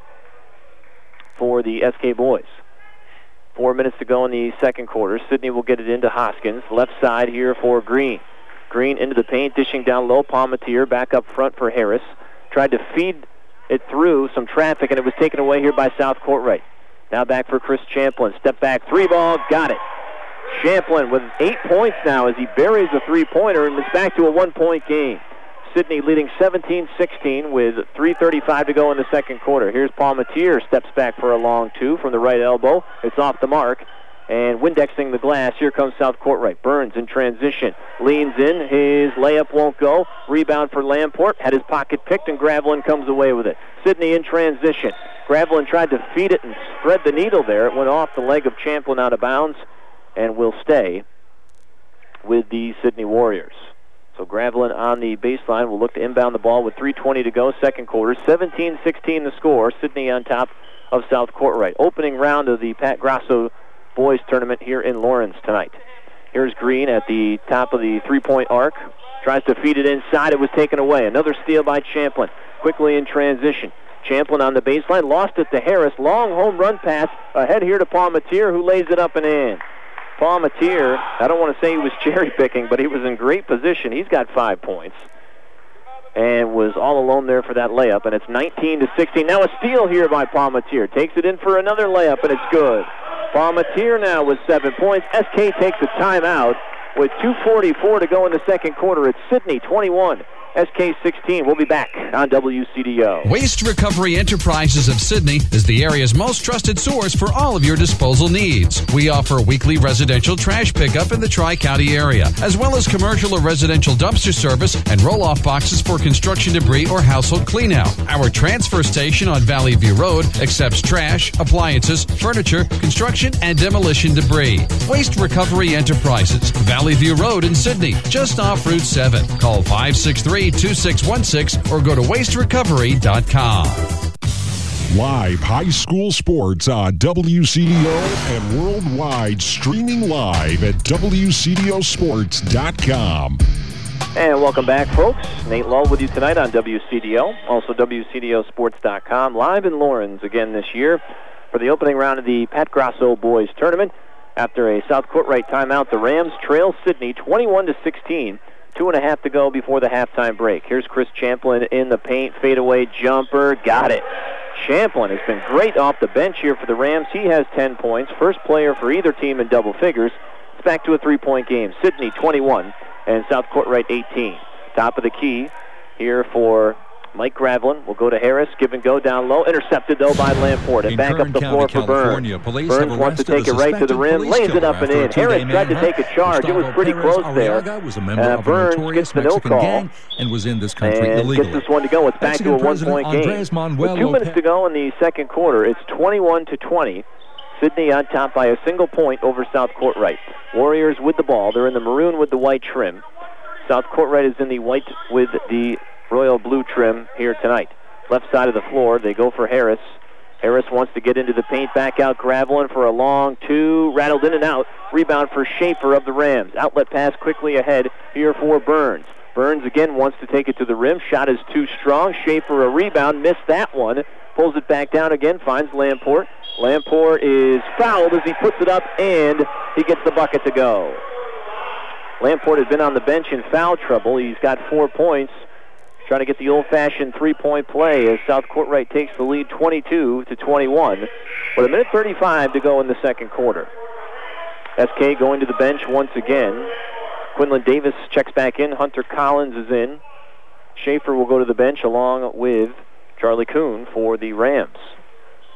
for the S K boys. Four minutes to go in the second quarter. Sidney will get it into Hoskins. Left side here for Green. Green into the paint, dishing down low. Palmatier back up front for Harris. Tried to feed it through some traffic, and it was taken away here by South Courtright. Now back for Chris Champlin. Step back, three ball, got it. Champlin with eight points now as he buries a three-pointer, and it's back to a one-point game. Sidney leading seventeen sixteen with three thirty-five to go in the second quarter. Here's Palmatier, steps back for a long two from the right elbow. It's off the mark. And Windexing the glass, here comes South Courtright. Burns in transition, leans in, his layup won't go. Rebound for Lamport, had his pocket picked, and Gravelin comes away with it. Sidney in transition. Gravelin tried to feed it and spread the needle there. It went off the leg of Champlin out of bounds and will stay with the Sidney Warriors. So Gravelin on the baseline will look to inbound the ball with three twenty to go, second quarter. seventeen sixteen the score, Sidney on top of South Courtright. Opening round of the Pat Grasso boys tournament here in Lawrence tonight. Here's Green at the top of the three-point arc. Tries to feed it inside. It was taken away. Another steal by Champlin. Quickly in transition. Champlin on the baseline. Lost it to Harris. Long home run pass. Ahead here to Palmatier, who lays it up and in. Palmatier, I don't want to say he was cherry-picking, but he was in great position. He's got five points. And was all alone there for that layup. And it's nineteen to sixteen. Now a steal here by Palmatier. Takes it in for another layup, and it's good. Palmatier now with seven points. S K takes a timeout with two forty-four to go in the second quarter. It's Sidney twenty-one, S K sixteen. We'll be back on W C D O. Waste Recovery Enterprises of Sidney is the area's most trusted source for all of your disposal needs. We offer weekly residential trash pickup in the Tri-County area, as well as commercial or residential dumpster service and roll-off boxes for construction debris or household cleanout. Our transfer station on Valley View Road accepts trash, appliances, furniture, construction, and demolition debris. Waste Recovery Enterprises, Valley View Road in Sidney, just off Route seven. Call five six three, two six one six or go to waste recovery dot com. Live high school sports on W C D O and worldwide, streaming live at W C D O sports dot com. And welcome back, folks. Nate Lull with you tonight on W C D O, also W C D O sports dot com, live in Lawrence again this year for the opening round of the Pat Grasso Boys Tournament. After a South Courtright timeout, the Rams trail Sidney twenty-one to sixteen. Two and a half to go before the halftime break. Here's Chris Champlin in the paint, fadeaway jumper, got it. Champlin has been great off the bench here for the Rams. He has ten points, first player for either team in double figures. It's back to a three-point game. Sidney twenty-one and South Courtright eighteen. Top of the key here for Mike Gravelin. Will go to Harris, give and go down low. Intercepted, though, by Lamport. And back up the floor for Burns. Burns wants to take it right to the rim, lays it up and in. Harris tried to take a charge. It was pretty close there. Uh, Burns gets the no call and was in this country and illegally. gets this one to go. It's back to a one-point game. With two minutes to go in the second quarter, it's twenty-one to twenty. Sidney on top by a single point over South Courtright. Warriors with the ball. They're in the maroon with the white trim. South Courtright is in the white with the royal blue trim here tonight. Left side of the floor, they go for Harris. Harris wants to get into the paint, back out Gravelin for a long two, rattled in and out. Rebound for Schaefer of the Rams. Outlet pass quickly ahead here for Burns. Burns again wants to take it to the rim. Shot is too strong. Schaefer a rebound, missed that one. Pulls it back down again, finds Lamport. Lamport is fouled as he puts it up, and he gets the bucket to go. Lamport has been on the bench in foul trouble. He's got four points. Trying to get the old-fashioned three-point play as South Courtright takes the lead twenty-two to twenty-one with a minute thirty-five to go in the second quarter. S K going to the bench once again. Quinlan Davis checks back in. Hunter Collins is in. Schaefer will go to the bench along with Charlie Kuhn for the Rams.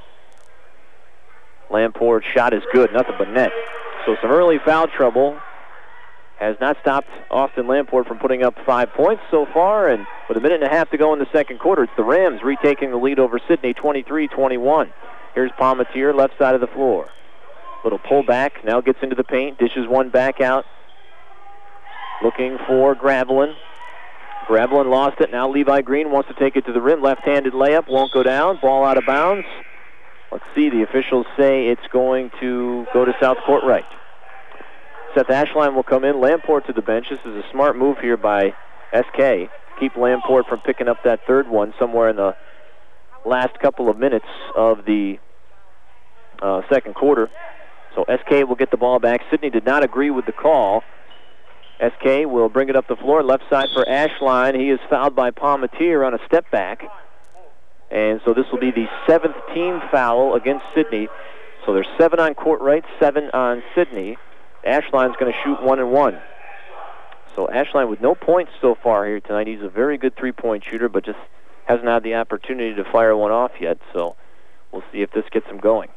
Lamport shot is good, nothing but net. So some early foul trouble has not stopped Austin Lamport from putting up five points so far, and with a minute and a half to go in the second quarter, it's the Rams retaking the lead over Sidney, twenty-three twenty-one. Here's Palmatier, left side of the floor. Little pull back, now gets into the paint, dishes one back out. Looking for Gravelin. Gravelin lost it, now Levi Green wants to take it to the rim. Left-handed layup, won't go down, ball out of bounds. Let's see, the officials say it's going to go to South Court right. Seth Ashline will come in. Lamport to the bench. This is a smart move here by S K. Keep Lamport from picking up that third one somewhere in the last couple of minutes of the uh, second quarter. So S K will get the ball back. Sidney did not agree with the call. S K will bring it up the floor. Left side for Ashline. He is fouled by Palmatier on a step back. And so this will be the seventh team foul against Sidney. So there's seven on court right, seven on Sidney. Ashline's going to shoot one and one. So Ashline with no points so far here tonight. He's a very good three-point shooter, but just hasn't had the opportunity to fire one off yet. So we'll see if this gets him going.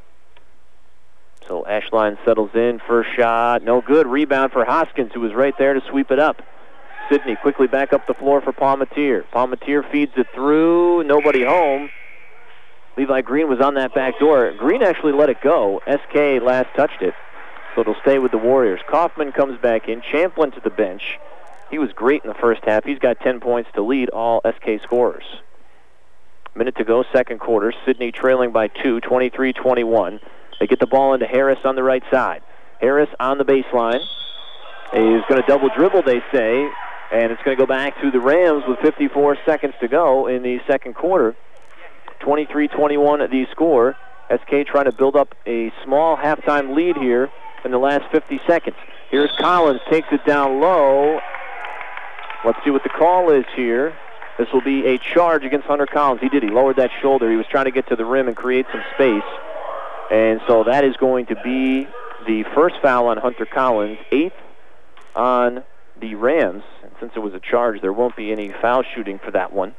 So Ashline settles in. First shot, no good. Rebound for Hoskins, who was right there to sweep it up. Sidney quickly back up the floor for Palmatier. Palmatier feeds it through. Nobody home. Levi Green was on that back door. Green actually let it go. S K last touched it. So it'll stay with the Warriors. Kaufman comes back in. Champlin to the bench. He was great in the first half. He's got ten points to lead all S K scorers. Minute to go, second quarter. Sidney trailing by two, twenty-three twenty-one. They get the ball into Harris on the right side. Harris on the baseline. He's going to double dribble, they say, and it's going to go back to the Rams with fifty-four seconds to go in the second quarter. twenty-three twenty-one the score. S K trying to build up a small halftime lead here in the last fifty seconds. Here's Collins, takes it down low. Let's see what the call is here. This will be a charge against Hunter Collins. He did. He lowered that shoulder. He was trying to get to the rim and create some space. And so that is going to be the first foul on Hunter Collins, eighth on the Rams. And since it was a charge, there won't be any foul shooting for that one.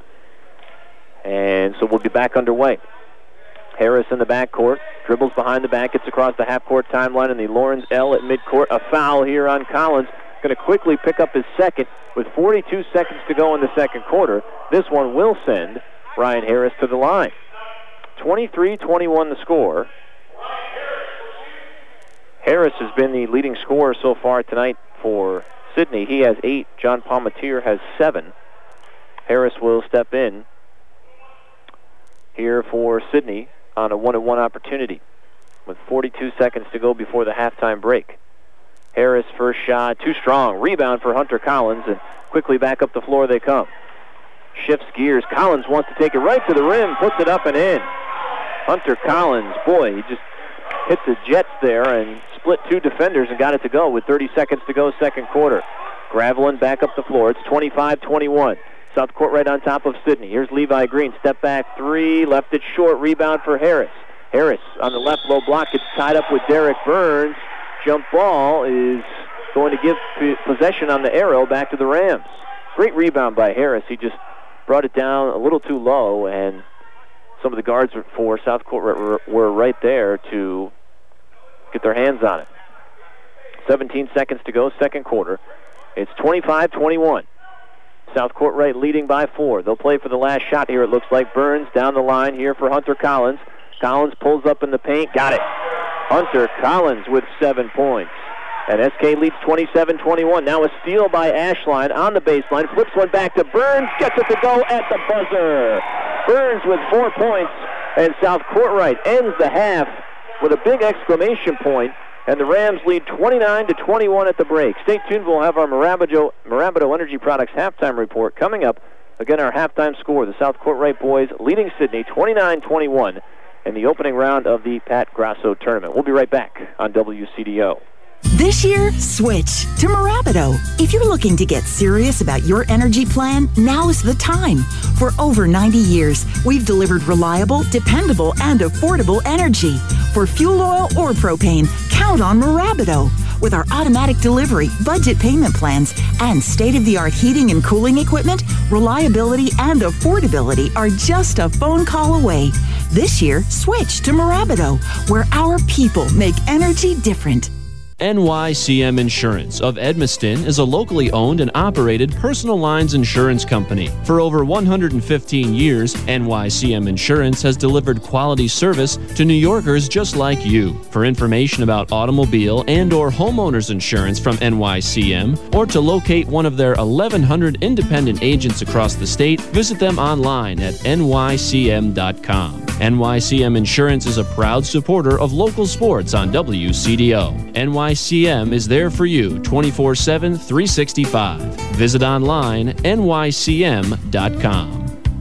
And so we'll be back underway. Harris in the backcourt, dribbles behind the back, gets across the half-court timeline, and the Lawrence L at midcourt. A foul here on Collins. Going to quickly pick up his second with forty-two seconds to go in the second quarter. This one will send Ryan Harris to the line. twenty-three twenty-one the score. Harris has been the leading scorer so far tonight for Sidney. He has eight. John Palmatier has seven. Harris will step in here for Sidney on a one-on-one opportunity with forty-two seconds to go before the halftime break. Harris first shot, too strong. Rebound for Hunter Collins, and quickly back up the floor they come. Shifts gears. Collins wants to take it right to the rim, puts it up and in. Hunter Collins, boy, he just hit the Jets there and split two defenders and got it to go with thirty seconds to go second quarter. Gravelin back up the floor. It's twenty-five twenty-one. South Court right on top of Sidney. Here's Levi Green. Step back three. Left it short. Rebound for Harris. Harris on the left low block gets tied up with Derek Burns. Jump ball is going to give p- possession on the arrow back to the Rams. Great rebound by Harris. He just brought it down a little too low, and some of the guards for South Court were, were right there to get their hands on it. seventeen seconds to go, second quarter. It's twenty-five twenty-one. South Court right leading by four. They'll play for the last shot here, it looks like. Burns down the line here for Hunter Collins. Collins pulls up in the paint. Got it. Hunter Collins with seven points. And S K leads twenty-seven twenty-one. Now a steal by Ashline on the baseline. Flips one back to Burns. Gets it to go at the buzzer. Burns with four points. And South Court right ends the half with a big exclamation point. And the Rams lead twenty-nine to twenty-one at the break. Stay tuned. We'll have our Marabido, Marabido Energy Products halftime report coming up. Again, our halftime score. The South Court right boys leading Sidney twenty-nine twenty-one in the opening round of the Pat Grasso tournament. We'll be right back on W C D O. This year, switch to Marabido. If you're looking to get serious about your energy plan, now's the time. For over ninety years, we've delivered reliable, dependable, and affordable energy. For fuel oil or propane, count on Marabido. With our automatic delivery, budget payment plans, and state-of-the-art heating and cooling equipment, reliability and affordability are just a phone call away. This year, switch to Mirabito, where our people make energy different. N Y C M Insurance of Edmiston is a locally owned and operated personal lines insurance company. For over one hundred fifteen years, N Y C M Insurance has delivered quality service to New Yorkers just like you. For information about automobile and or homeowners insurance from N Y C M, or to locate one of their eleven hundred independent agents across the state, visit them online at N Y C M dot com. N Y C M Insurance is a proud supporter of local sports on W C D O. N Y C M is there for you twenty-four seven, three sixty-five. Visit online N Y C M dot com.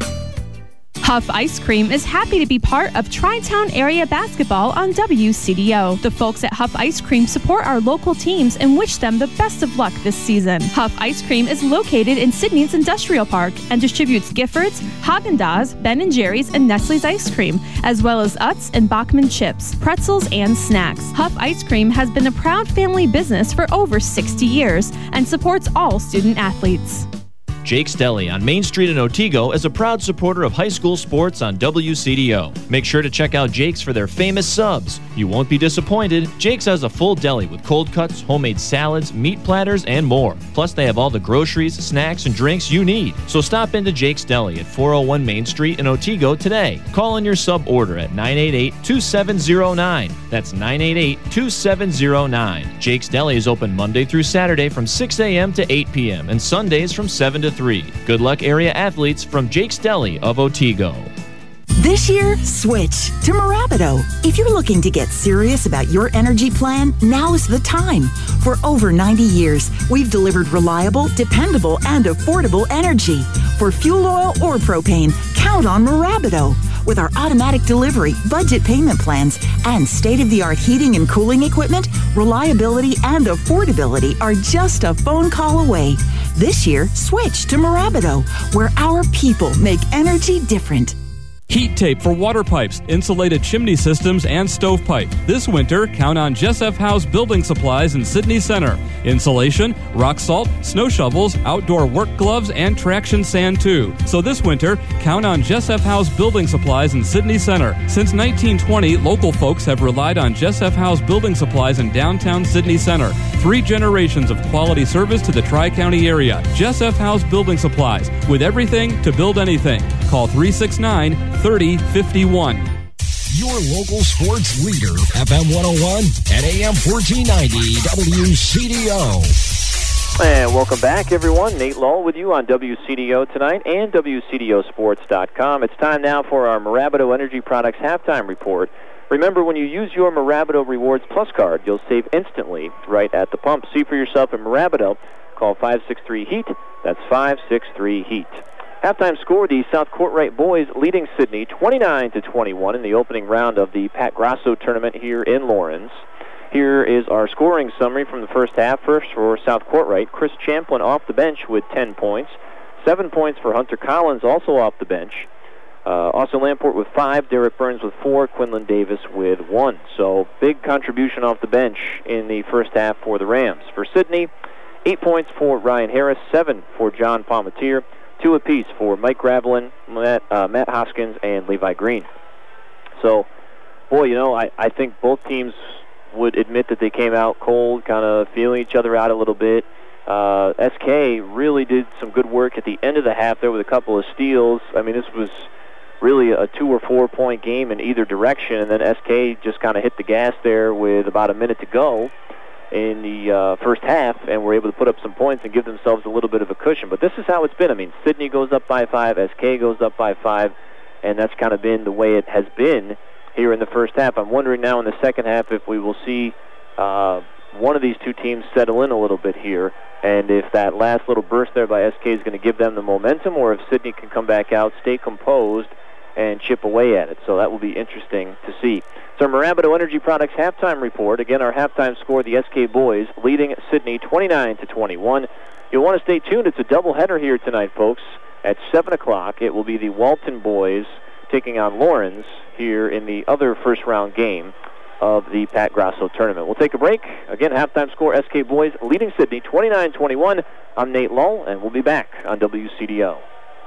Huff Ice Cream is happy to be part of Tri-Town Area Basketball on W C D O. The folks at Huff Ice Cream support our local teams and wish them the best of luck this season. Huff Ice Cream is located in Sydney's Industrial Park and distributes Giffords, Haagen-Dazs, Ben and Jerry's, and Nestle's Ice Cream, as well as Utz and Bachman chips, pretzels, and snacks. Huff Ice Cream has been a proud family business for over sixty years and supports all student athletes. Jake's Deli on Main Street in Otsego is a proud supporter of high school sports on W C D O. Make sure to check out Jake's for their famous subs. You won't be disappointed. Jake's has a full deli with cold cuts, homemade salads, meat platters, and more. Plus, they have all the groceries, snacks, and drinks you need. So stop into Jake's Deli at four oh one Main Street in Otsego today. Call in your sub order at nine eight eight, two seven zero nine. That's nine eight eight, two seven zero nine. Jake's Deli is open Monday through Saturday from six a.m. to eight p.m. and Sundays from seven to three. Good luck, area athletes, from Jake's Deli of Otsego. This year, switch to Mirabito. If you're looking to get serious about your energy plan, now's the time. For over ninety years, we've delivered reliable, dependable, and affordable energy. For fuel oil or propane, count on Mirabito. With our automatic delivery, budget payment plans, and state-of-the-art heating and cooling equipment, reliability and affordability are just a phone call away. This year, switch to Mirabito, where our people make energy different. Heat tape for water pipes, insulated chimney systems, and stovepipe. This winter, count on Jess F. House Building Supplies in Sydney Center. Insulation, rock salt, snow shovels, outdoor work gloves, and traction sand too. So this winter, count on Jess F. House Building Supplies in Sydney Center. Since nineteen twenty, local folks have relied on Jess F. House Building Supplies in downtown Sydney Center. Three generations of quality service to the Tri-County area. Jess F. House Building Supplies, with everything to build anything. Call three six nine, thirty fifty-one. Your local sports leader, F M one oh one and A M fourteen ninety W C D O. And welcome back, everyone. Nate Lull with you on W C D O tonight and W C D O sports dot com. It's time now for our Mirabito Energy Products halftime report. Remember, when you use your Mirabito Rewards Plus card, you'll save instantly right at the pump. See for yourself in Mirabito. Call five six three HEAT. That's five six three HEAT. Halftime score, the South Courtright boys leading Sydney twenty-nine to twenty-one in the opening round of the Pat Grasso tournament here in Lawrence. Here is our scoring summary from the first half. First for South Courtright, Chris Champlin off the bench with ten points. Seven points for Hunter Collins, also off the bench. Uh, Austin Lamport with five, Derek Burns with four, Quinlan Davis with one. So big contribution off the bench in the first half for the Rams. For Sydney, eight points for Ryan Harris, seven for John Palmatier, two apiece for Mike Gravelin, Matt, uh, Matt Hoskins, and Levi Green. So, boy, you know, I, I think both teams would admit that they came out cold, kind of feeling each other out a little bit. Uh, S K really did some good work at the end of the half there with a couple of steals. I mean, this was really a two or four point game in either direction, and then S K just kind of hit the gas there with about a minute to go in the uh, first half, and were able to put up some points and give themselves a little bit of a cushion. But this is how it's been. I mean, Sydney goes up by five, S K goes up by five, and that's kind of been the way it has been here in the first half. I'm wondering now in the second half if we will see uh, one of these two teams settle in a little bit here, and if that last little burst there by S K is going to give them the momentum, or if Sydney can come back out, stay composed, and chip away at it. So that will be interesting to see. So Mirabito Energy Products halftime report. Again, our halftime score, the S K boys leading Sydney twenty-nine to twenty-one. You'll want to stay tuned. It's a doubleheader here tonight, folks. At seven o'clock, it will be the Walton boys taking on Lawrence here in the other first-round game of the Pat Grasso tournament. We'll take a break. Again, halftime score, S K boys leading Sydney twenty-nine twenty-one. I'm Nate Lull, and we'll be back on W C D O.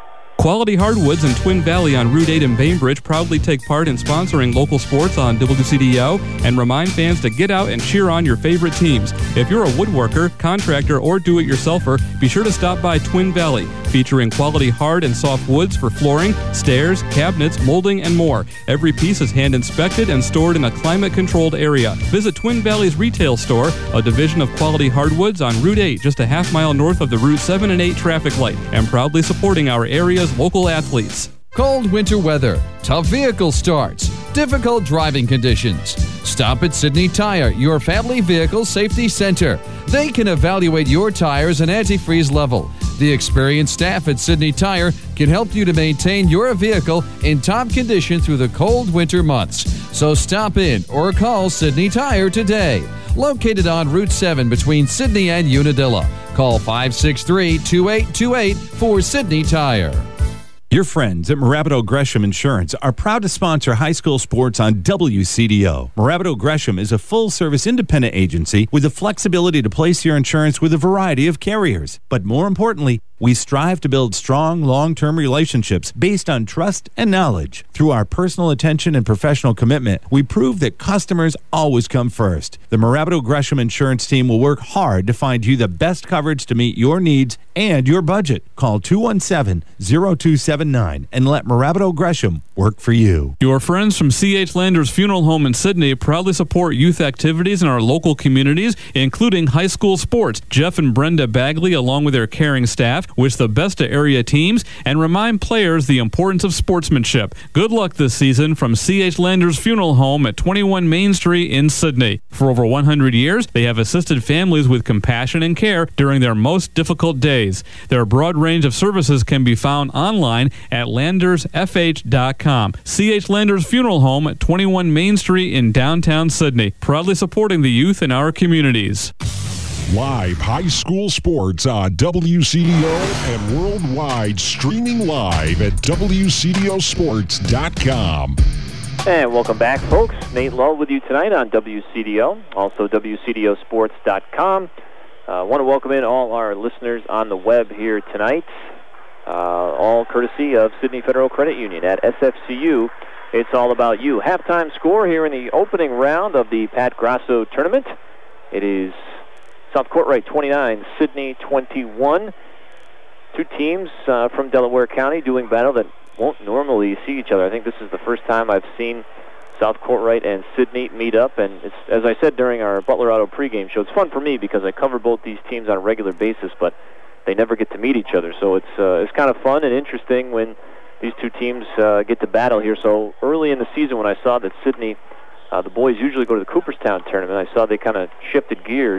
Quality Hardwoods in Twin Valley on Route eight in Bainbridge proudly take part in sponsoring local sports on W C D O and remind fans to get out and cheer on your favorite teams. If you're a woodworker, contractor, or do-it-yourselfer, be sure to stop by Twin Valley, featuring quality hard and soft woods for flooring, stairs, cabinets, molding, and more. Every piece is hand-inspected and stored in a climate-controlled area. Visit Twin Valley's retail store, a division of Quality Hardwoods on Route eight, just a half mile north of the Route seven and eight traffic light, and proudly supporting our area's local athletes. Cold winter weather, tough vehicle starts, difficult driving conditions. Stop at Sydney Tire, your family vehicle safety center. They can evaluate your tires and antifreeze level. The experienced staff at Sydney Tire can help you to maintain your vehicle in top condition through the cold winter months. So stop in or call Sydney Tire today. Located on Route seven between Sydney and Unadilla. Call five six three, two eight two eight for Sydney Tire. Your friends at Morabito Gresham Insurance are proud to sponsor high school sports on W C D O. Morabito Gresham is a full-service independent agency with the flexibility to place your insurance with a variety of carriers. But more importantly, we strive to build strong, long-term relationships based on trust and knowledge. Through our personal attention and professional commitment, we prove that customers always come first. The Morabito Gresham Insurance team will work hard to find you the best coverage to meet your needs and your budget. Call two one seven, zero two seven nine and let Morabito Gresham work for you. Your friends from C H Landers Funeral Home in Sydney proudly support youth activities in our local communities, including high school sports. Jeff and Brenda Bagley, along with their caring staff, wish the best to area teams and remind players the importance of sportsmanship. Good luck this season from C H Landers Funeral Home at twenty-one Main Street in Sydney. For over one hundred years, they have assisted families with compassion and care during their most difficult days. Their broad range of services can be found online at landers f h dot com. C H Landers Funeral Home at twenty-one Main Street in downtown Sydney, proudly supporting the youth in our communities. Live high school sports on W C D O and worldwide, streaming live at w c d o sports dot com. And welcome back, folks. Nate Lull with you tonight on W C D O, also w c d o sports dot com. I uh, want to welcome in all our listeners on the web here tonight, uh, all courtesy of Sydney Federal Credit Union at S F C U. It's all about you. Halftime score here in the opening round of the Pat Grasso tournament. It is South Courtright twenty-nine, Sydney twenty-one. Two teams uh, from Delaware County doing battle that won't normally see each other. I think this is the first time I've seen South Courtright and Sydney meet up, and it's, as I said during our Butler Auto pregame show, it's fun for me because I cover both these teams on a regular basis, but they never get to meet each other. So it's uh, it's kind of fun and interesting when these two teams uh, get to battle here. So early in the season when I saw that Sydney, uh, the boys usually go to the Cooperstown tournament, I saw they kind of shifted gears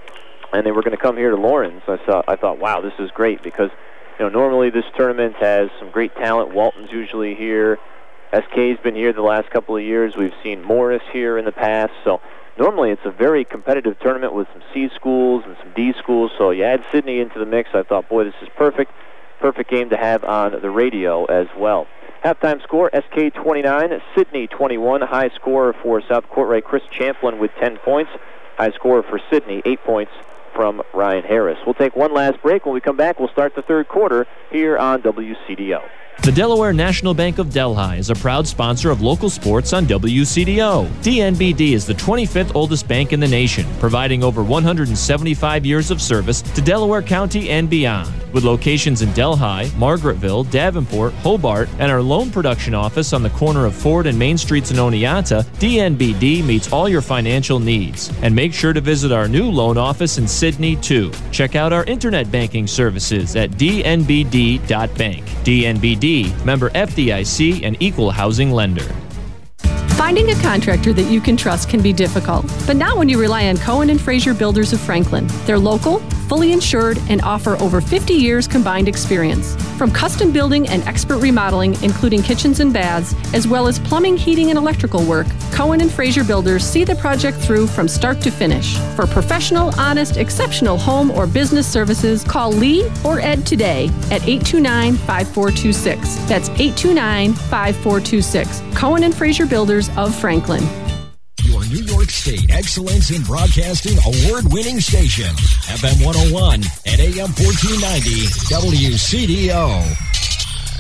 and they were going to come here to Lawrence. I saw, I thought, wow, this is great because, you know, normally this tournament has some great talent. Walton's usually here. S K's been here the last couple of years. We've seen Morris here in the past. So normally it's a very competitive tournament with some C schools and some D schools. So you add Sydney into the mix. I thought, boy, this is perfect. Perfect game to have on the radio as well. Halftime score, S K twenty-nine, Sydney twenty-one. High scorer for South Courtright, Chris Champlin with ten points. High scorer for Sydney, eight points from Ryan Harris. We'll take one last break. When we come back, we'll start the third quarter here on W C D O. The Delaware National Bank of Delhi is a proud sponsor of local sports on W C D O. D N B D is the twenty-fifth oldest bank in the nation, providing over one hundred seventy-five years of service to Delaware County and beyond. With locations in Delhi, Margaretville, Davenport, Hobart, and our loan production office on the corner of Ford and Main Streets in Oneonta, D N B D meets all your financial needs. And make sure to visit our new loan office in Sydney, too. Check out our internet banking services at d n b d dot bank. D N B D, member F D I C, and equal housing lender. Finding a contractor that you can trust can be difficult, but not when you rely on Cohen and Fraser Builders of Franklin. They're local, fully insured, and offer over fifty years combined experience. From custom building and expert remodeling, including kitchens and baths, as well as plumbing, heating, and electrical work, Cohen and Fraser Builders see the project through from start to finish. For professional, honest, exceptional home or business services, call Lee or Ed today at eight two nine, five four two six. That's eight two nine, five four two six. Cohen and Fraser Builders of Franklin. Your New York State Excellence in Broadcasting award-winning station, F M one oh one and A M fourteen ninety W C D O.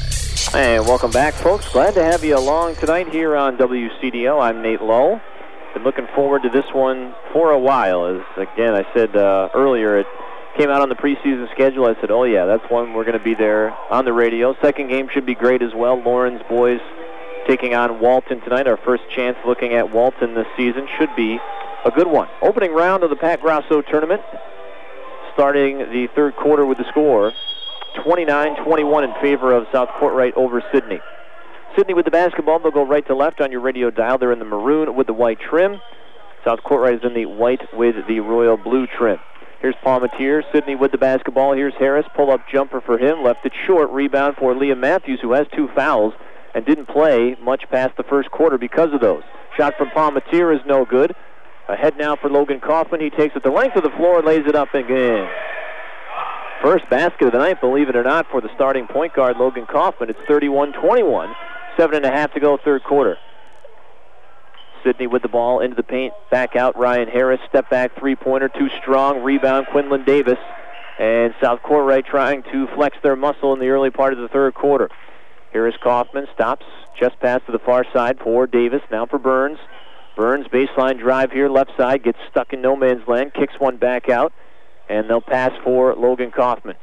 And welcome back, folks. Glad to have you along tonight here on W C D O. I'm Nate Lowe. Been looking forward to this one for a while. As, again, I said uh, earlier, it came out on the preseason schedule. I said, oh, yeah, that's one we're going to be there on the radio. Second game should be great as well. Lauren's boys taking on Walton tonight. Our first chance looking at Walton this season should be a good one. Opening round of the Pat Grasso tournament, starting the third quarter with the score twenty-nine twenty-one in favor of South Courtright over Sidney. Sidney with the basketball. They'll go right to left on your radio dial. They're in the maroon with the white trim. South Courtright is in the white with the royal blue trim. Here's Palmatier. Sidney with the basketball. Here's Harris. Pull-up jumper for him. Left it short. Rebound for Liam Matthews, who has two fouls and didn't play much past the first quarter because of those. Shot from Palmatier is no good. Ahead now for Logan Kaufman. He takes it the length of the floor and lays it up and in. First basket of the night, believe it or not, for the starting point guard, Logan Kaufman. It's thirty-one twenty-one. Seven and a half to go, third quarter. Sidney with the ball into the paint. Back out, Ryan Harris. Step back, three-pointer, too strong. Rebound, Quinlan Davis. And South Courtright trying to flex their muscle in the early part of the third quarter. Here is Kaufman. Stops. Just pass to the far side for Davis. Now for Burns. Burns, baseline drive here, left side. Gets stuck in no man's land. Kicks one back out. And they'll pass for Logan Kaufman.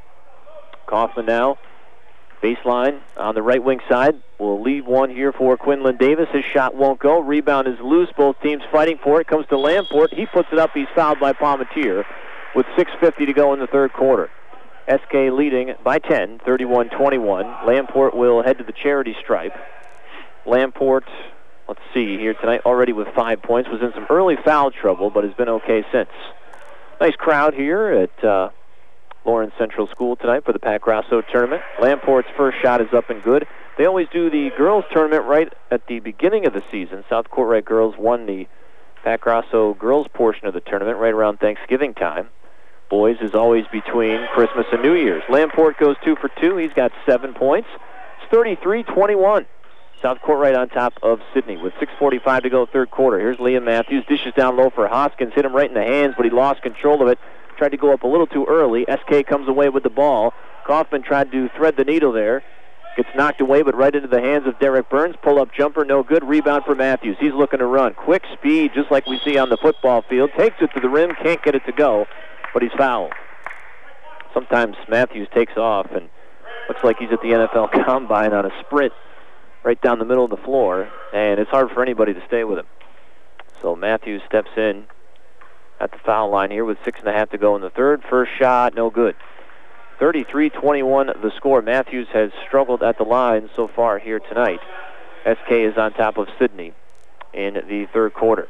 Kaufman now. Baseline on the right wing side. We'll leave one here for Quinlan Davis. His shot won't go. Rebound is loose. Both teams fighting for it. Comes to Lamport. He puts it up. He's fouled by Palmatier with six fifty to go in the third quarter. S K leading by ten, thirty-one twenty-one. Lamport will head to the charity stripe. Lamport, let's see here tonight, already with five points. Was in some early foul trouble, but has been okay since. Nice crowd here at uh, Lawrence Central School tonight for the Pat Grasso tournament. Lamport's first shot is up and good. They always do the girls tournament right at the beginning of the season. South Courtright girls won the Pat Grasso girls portion of the tournament right around Thanksgiving time. Boys is always between Christmas and New Year's. Lamport goes two for two. He's got seven points. It's thirty-three twenty-one. South Courtright on top of Sidney with six forty-five to go third quarter. Here's Liam Matthews. Dishes down low for Hoskins. Hit him right in the hands, but he lost control of it. Tried to go up a little too early. S K comes away with the ball. Kaufman tried to thread the needle there. Gets knocked away, but right into the hands of Derek Burns. Pull-up jumper, no good. Rebound for Matthews. He's looking to run. Quick speed, just like we see on the football field. Takes it to the rim, can't get it to go, but he's fouled. Sometimes Matthews takes off and looks like he's at the N F L Combine on a sprint right down the middle of the floor, and it's hard for anybody to stay with him. So Matthews steps in at the foul line here with six and a half to go in the third. First shot, no good. thirty-three twenty-one the score. Matthews has struggled at the line so far here tonight. S K is on top of Sidney in the third quarter.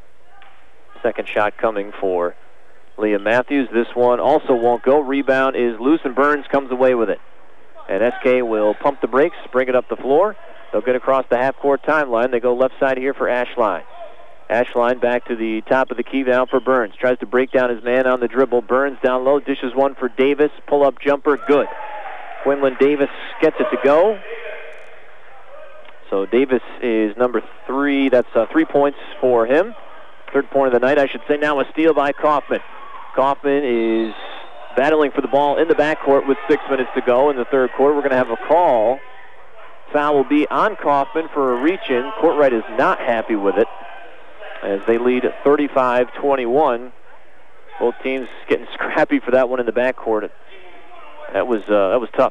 Second shot coming for Liam Matthews. This one also won't go. Rebound is loose, and Burns comes away with it. And S K will pump the brakes, bring it up the floor. They'll get across the half-court timeline. They go left side here for Ashline. Ashline back to the top of the key now for Burns. Tries to break down his man on the dribble. Burns down low, dishes one for Davis. Pull-up jumper, good. Quinlan Davis gets it to go. So Davis is number three. That's uh, three points for him. Third point of the night, I should say. Now a steal by Kaufman. Kaufman is battling for the ball in the backcourt with six minutes to go in the third quarter. We're going to have a call. Foul will be on Kaufman for a reach-in. Courtright is not happy with it as they lead thirty-five twenty-one. Both teams getting scrappy for that one in the backcourt. That was uh, that was tough.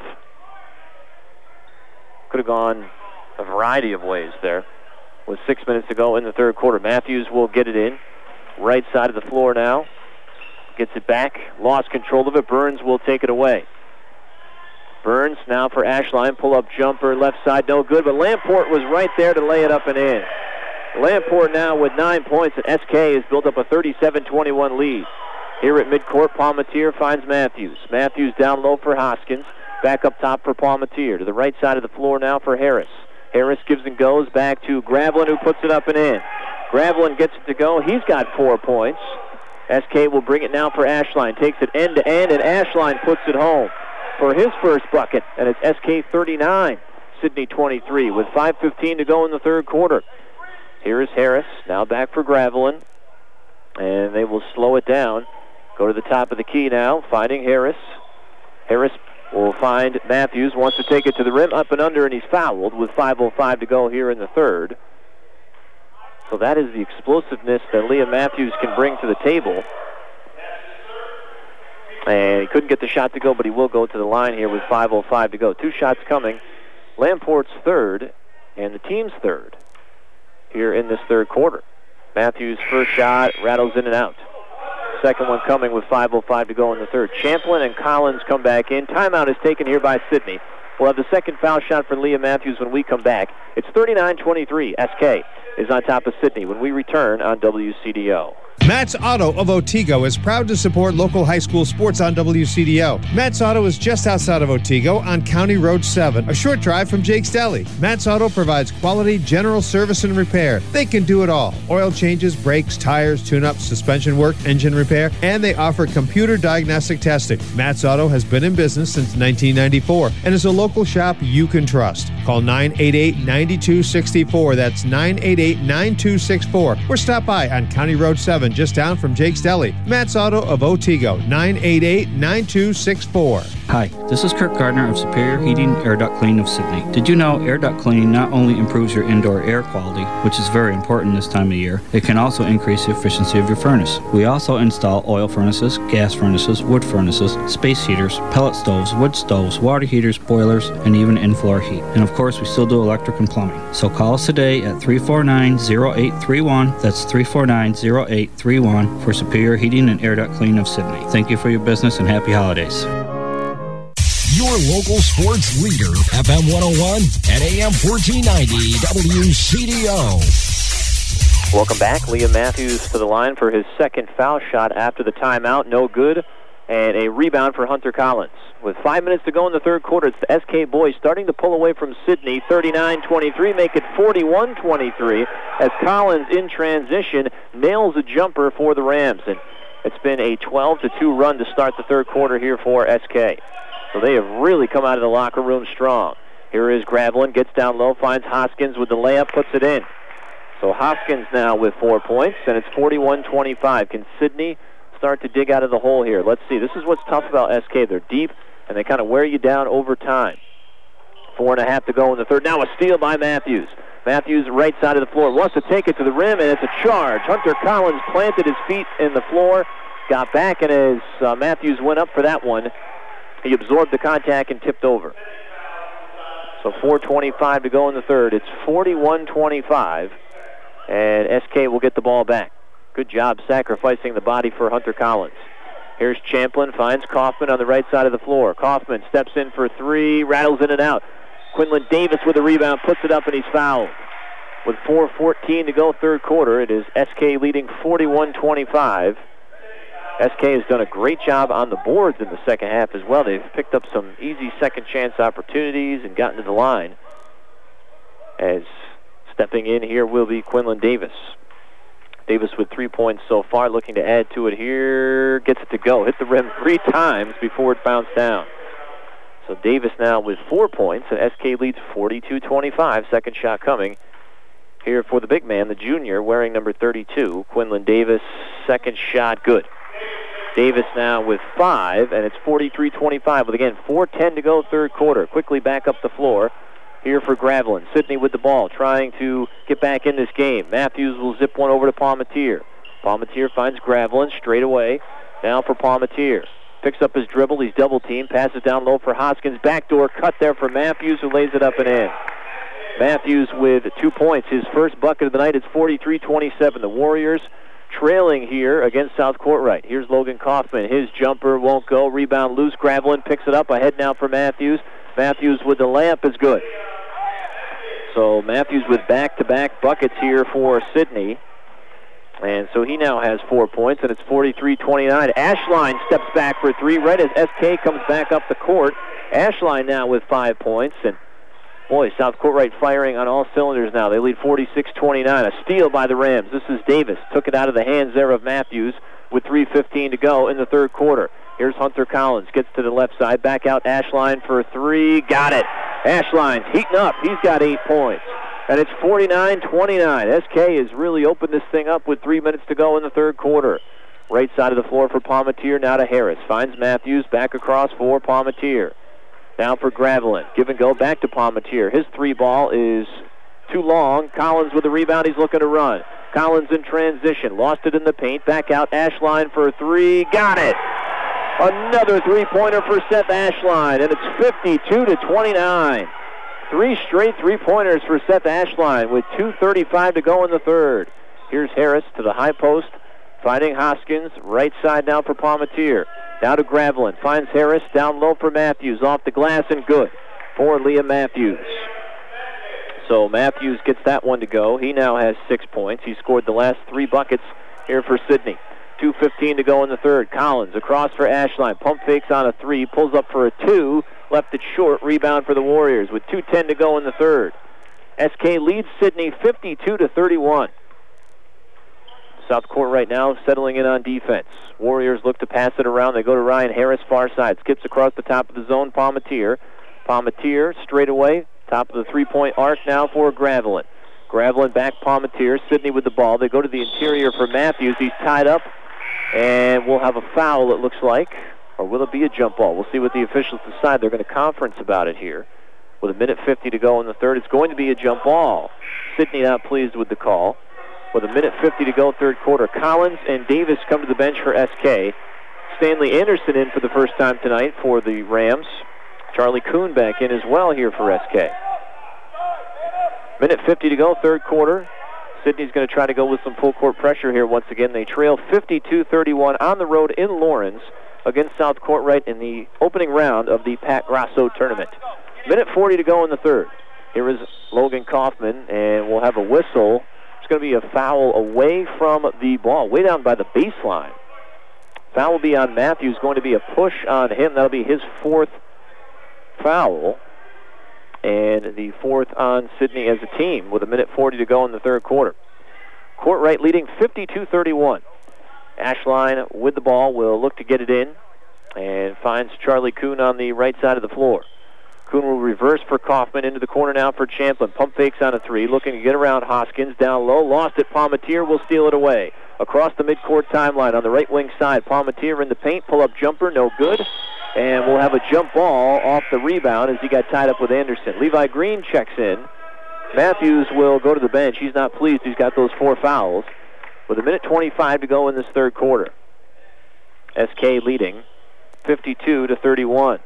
Could have gone a variety of ways there. With six minutes to go in the third quarter, Matthews will get it in. Right side of the floor now. Gets it back. Lost control of it. Burns will take it away. Burns now for Ashline. Pull-up jumper. Left side, no good. But Lamport was right there to lay it up and in. Lamport now with nine points, and S K has built up a thirty-seven twenty-one lead. Here at midcourt, Palmatier finds Matthews. Matthews down low for Hoskins. Back up top for Palmatier. To the right side of the floor now for Harris. Harris gives and goes back to Gravelin, who puts it up and in. Gravelin gets it to go. He's got four points. S K will bring it now for Ashline. Takes it end to end, and Ashline puts it home for his first bucket. And it's S K thirty-nine, Sidney twenty-three, with five fifteen to go in the third quarter. Here is Harris, now back for Gravelin. And they will slow it down. Go to the top of the key now, finding Harris. Harris will find Matthews, wants to take it to the rim, up and under, and he's fouled with five oh five to go here in the third. So that is the explosiveness that Liam Matthews can bring to the table. And he couldn't get the shot to go, but he will go to the line here with five oh five to go. Two shots coming. Lamport's third and the team's third here in this third quarter. Matthews' first shot rattles in and out. Second one coming with five oh five to go in the third. Champlin and Collins come back in. Timeout is taken here by Sidney. We'll have the second foul shot for Liam Matthews when we come back. It's thirty-nine twenty-three. S K is on top of Sidney when we return on W C D O. Matt's Auto of Otsego is proud to support local high school sports on W C D O. Matt's Auto is just outside of Otsego on County Road seven, a short drive from Jake's Deli. Matt's Auto provides quality general service and repair. They can do it all. Oil changes, brakes, tires, tune-ups, suspension work, engine repair, and they offer computer diagnostic testing. Matt's Auto has been in business since nineteen ninety-four and is a local shop you can trust. Call nine eight eight, nine two six four. That's nine eight eight, nine two six four. Or stop by on County Road seven, just down from Jake's Deli. Matt's Auto of Otsego, nine eight eight, nine two six four. Hi, this is Kirk Gardner of Superior Heating Air Duct Cleaning of Sidney. Did you know air duct cleaning not only improves your indoor air quality, which is very important this time of year, it can also increase the efficiency of your furnace. We also install oil furnaces, gas furnaces, wood furnaces, space heaters, pellet stoves, wood stoves, water heaters, boilers, and even in-floor heat. And of course, we still do electric and plumbing. So call us today at three four nine, zero eight three one. That's three four nine, zero eight three one for Superior Heating and Air Duct Cleaning of Sidney. Thank you for your business and happy holidays. Your local sports leader, F M one oh one and A M fourteen ninety W C D O. Welcome back. Liam Matthews to the line for his second foul shot after the timeout. No good. And a rebound for Hunter Collins. With five minutes to go in the third quarter, it's the S K boys starting to pull away from Sidney. thirty-nine twenty-three, make it forty-one twenty-three as Collins in transition nails a jumper for the Rams. And it's been a twelve to two run to start the third quarter here for S K. So they have really come out of the locker room strong. Here is Gravelin, gets down low, finds Hoskins with the layup, puts it in. So Hoskins now with four points, and it's forty-one twenty-five. Can Sidney start to dig out of the hole here? Let's see. This is what's tough about S K. They're deep, and they kind of wear you down over time. Four and a half to go in the third. Now a steal by Matthews. Matthews, right side of the floor, wants to take it to the rim, and it's a charge. Hunter Collins planted his feet in the floor, got back, and as uh, Matthews went up for that one, he absorbed the contact and tipped over. So four twenty-five to go in the third. It's forty-one twenty-five, and S K will get the ball back. Good job sacrificing the body for Hunter Collins. Here's Champlin, finds Kaufman on the right side of the floor. Kaufman steps in for three, rattles in and out. Quinlan Davis with a rebound, puts it up, and he's fouled. With four fourteen to go third quarter, it is S K leading forty-one twenty-five. S K has done a great job on the boards in the second half as well. They've picked up some easy second chance opportunities and gotten to the line. As stepping in here will be Quinlan Davis. Davis with three points so far, looking to add to it here. Gets it to go. Hit the rim three times before it bounced down. So Davis now with four points, and S K leads forty-two twenty-five. Second shot coming here for the big man, the junior, wearing number thirty-two. Quinlan Davis, second shot, good. Davis now with five, and it's forty-three twenty-five with, again, four ten to go third quarter. Quickly back up the floor here for Gravelin. Sidney with the ball, trying to get back in this game. Matthews will zip one over to Palmatier. Palmatier finds Gravelin straight away. Down for Palmatier. Picks up his dribble. He's double-teamed. Passes down low for Hoskins. Backdoor cut there for Matthews, who lays it up and in. Matthews with two points. His first bucket of the night. It's forty-three twenty-seven. The Warriors trailing here against South Courtright. Here's Logan Kaufman. His jumper won't go. Rebound loose. Gravelin picks it up. Ahead now for Matthews. Matthews with the layup is good. So Matthews with back-to-back buckets here for Sidney. And so he now has four points, and it's forty-three twenty-nine. Ashline steps back for three right as S K comes back up the court. Ashline now with five points. And, boy, South Courtright firing on all cylinders now. They lead forty-six twenty-nine. A steal by the Rams. This is Davis. Took it out of the hands there of Matthews with three fifteen to go in the third quarter. Here's Hunter Collins. Gets to the left side. Back out Ashline for three. Got it. Ashline's heating up. He's got eight points. And it's forty-nine twenty-nine. S K has really opened this thing up with three minutes to go in the third quarter. Right side of the floor for Palmatier. Now to Harris. Finds Matthews. Back across for Palmatier. Now for Gravelin. Give and go back to Palmatier. His three ball is too long. Collins with the rebound. He's looking to run. Collins in transition. Lost it in the paint. Back out. Ashline for three. Got it. Another three-pointer for Seth Ashline, and it's fifty-two to twenty-nine. Three straight three-pointers for Seth Ashline with two thirty-five to go in the third. Here's Harris to the high post, finding Hoskins. Right side now for Palmatier. Now to Gravelin. Finds Harris. Down low for Matthews. Off the glass and good for Liam Matthews. So Matthews gets that one to go. He now has six points. He scored the last three buckets here for Sidney. two fifteen to go in the third. Collins across for Ashline. Pump fakes on a three. Pulls up for a two. Left it short. Rebound for the Warriors with two ten to go in the third. S K leads Sidney fifty-two to thirty-one. South Court right now settling in on defense. Warriors look to pass it around. They go to Ryan Harris, far side. Skips across the top of the zone. Palmatier. Palmatier straight away. Top of the three-point arc now for Gravelin. Gravelin back Palmatier. Sidney with the ball. They go to the interior for Matthews. He's tied up. And we'll have a foul, it looks like. Or will it be a jump ball? We'll see what the officials decide. They're going to conference about it here. With a minute fifty to go in the third, it's going to be a jump ball. Sidney not pleased with the call. With a minute fifty to go third quarter, Collins and Davis come to the bench for S K. Stanley Anderson in for the first time tonight for the Rams. Charlie Kuhn back in as well here for S K. Minute fifty to go, third quarter. Sidney's going to try to go with some full court pressure here once again. They trail fifty-two thirty-one on the road in Lawrence against South Courtright in the opening round of the Pat Grasso tournament. Minute forty to go in the third. Here is Logan Kaufman, and we'll have a whistle. It's going to be a foul away from the ball, way down by the baseline. Foul will be on Matthews, going to be a push on him. That'll be his fourth foul. And the fourth on Sidney as a team with a minute forty to go in the third quarter. Courtright leading fifty-two thirty-one. Ashline with the ball will look to get it in and finds Charlie Kuhn on the right side of the floor. Kuhn will reverse for Kaufman into the corner now for Champlin. Pump fakes on a three, looking to get around Hoskins. Down low, lost it. Palmatier will steal it away. Across the midcourt timeline on the right wing side. Palmatier in the paint, pull-up jumper, no good. And we'll have a jump ball off the rebound as he got tied up with Anderson. Levi Green checks in. Matthews will go to the bench. He's not pleased. He's got those four fouls. With a minute twenty-five to go in this third quarter. S K leading fifty-two to thirty-one.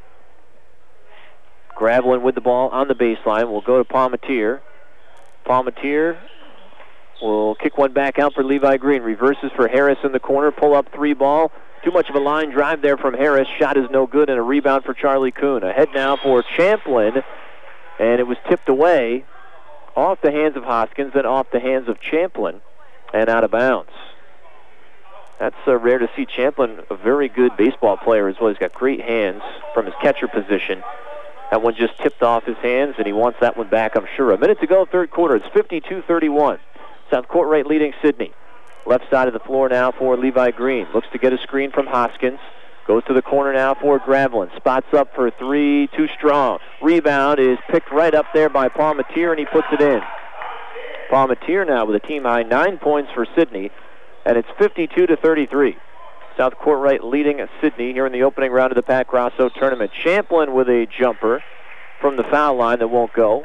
Gravelin with the ball on the baseline. We'll go to Palmatier. Palmatier will kick one back out for Levi Green. Reverses for Harris in the corner. Pull up three ball. Too much of a line drive there from Harris. Shot is no good, and a rebound for Charlie Kuhn. Ahead now for Champlin, and it was tipped away off the hands of Hoskins, then off the hands of Champlin, and out of bounds. That's uh, rare to see. Champlin, a very good baseball player as well. He's got great hands from his catcher position. That one just tipped off his hands, and he wants that one back, I'm sure. A minute to go, third quarter. It's fifty-two thirty-one. South Courtright leading Sidney. Left side of the floor now for Levi Green. Looks to get a screen from Hoskins. Goes to the corner now for Gravelin. Spots up for three, too strong. Rebound is picked right up there by Palmatier, and he puts it in. Palmatier now with a team-high nine points for Sidney, and it's fifty-two to thirty-three. South Courtright leading Sidney here in the opening round of the Pat Grasso tournament. Champlin with a jumper from the foul line that won't go.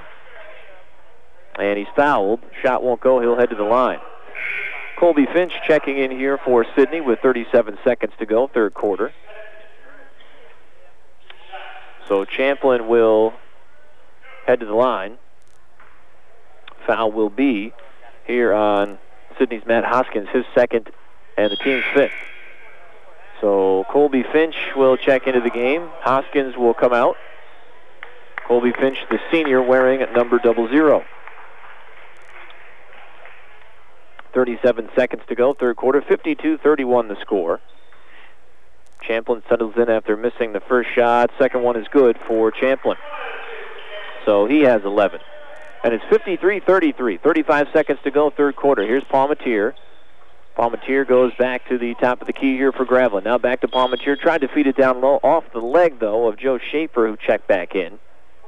And he's fouled. Shot won't go. He'll head to the line. Colby Finch checking in here for Sidney with thirty-seven seconds to go, third quarter. So Champlin will head to the line. Foul will be here on Sidney's Matt Hoskins, his second and the team's fifth. So Colby Finch will check into the game. Hoskins will come out. Colby Finch, the senior, wearing number double zero. thirty-seven seconds to go, third quarter. fifty-two thirty-one the score. Champlin settles in after missing the first shot. Second one is good for Champlin. So he has eleven. And it's fifty-three thirty-three. thirty-five seconds to go, third quarter. Here's Palmatier. Palmatier goes back to the top of the key here for Gravelin. Now back to Palmatier. Tried to feed it down low. Off the leg, though, of Joe Schaefer, who checked back in.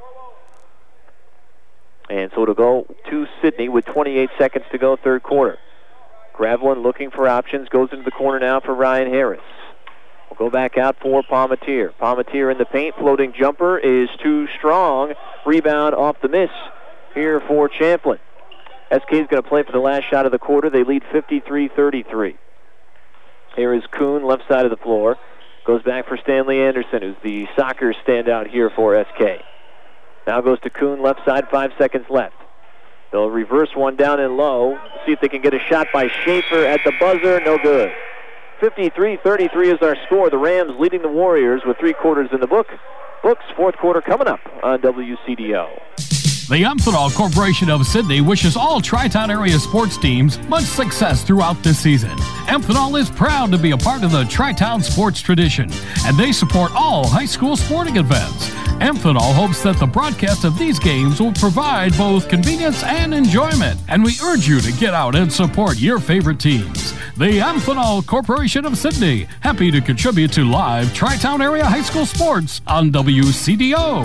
And so it'll go to Sidney with twenty-eight seconds to go, third quarter. Gravelin looking for options. Goes into the corner now for Ryan Harris. Go back out for Palmatier. Palmatier in the paint. Floating jumper is too strong. Rebound off the miss here for Champlin. S K is going to play for the last shot of the quarter. They lead fifty-three thirty-three. Here is Kuhn, left side of the floor. Goes back for Stanley Anderson, who's the soccer standout here for S K. Now goes to Kuhn, left side, five seconds left. They'll reverse one down and low. See if they can get a shot by Schaefer at the buzzer. No good. fifty-three thirty-three is our score. The Rams leading the Warriors with three quarters in the book. Books, fourth quarter coming up on W C D O. The Amphenol Corporation of Sydney wishes all Tri-Town area sports teams much success throughout this season. Amphenol is proud to be a part of the Tri-Town sports tradition, and they support all high school sporting events. Amphenol hopes that the broadcast of these games will provide both convenience and enjoyment, and we urge you to get out and support your favorite teams. The Amphenol Corporation of Sydney, happy to contribute to live Tri-Town area high school sports on W C D O.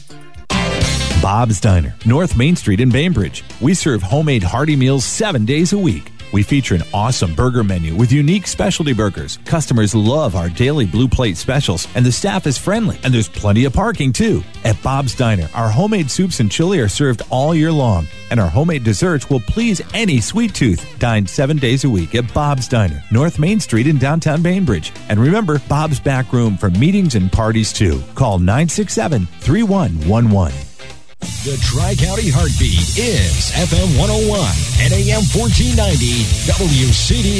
Bob's Diner, North Main Street in Bainbridge. We serve homemade hearty meals seven days a week. We feature an awesome burger menu with unique specialty burgers. Customers love our daily blue plate specials, and the staff is friendly, and there's plenty of parking too. At Bob's Diner, our homemade soups and chili are served all year long, and our homemade desserts will please any sweet tooth. Dine seven days a week at Bob's Diner, North Main Street in downtown Bainbridge. And remember, Bob's back room for meetings and parties too. Call nine six seven, three one one one. The Tri-County Heartbeat is F M one oh one and A M fourteen ninety W C D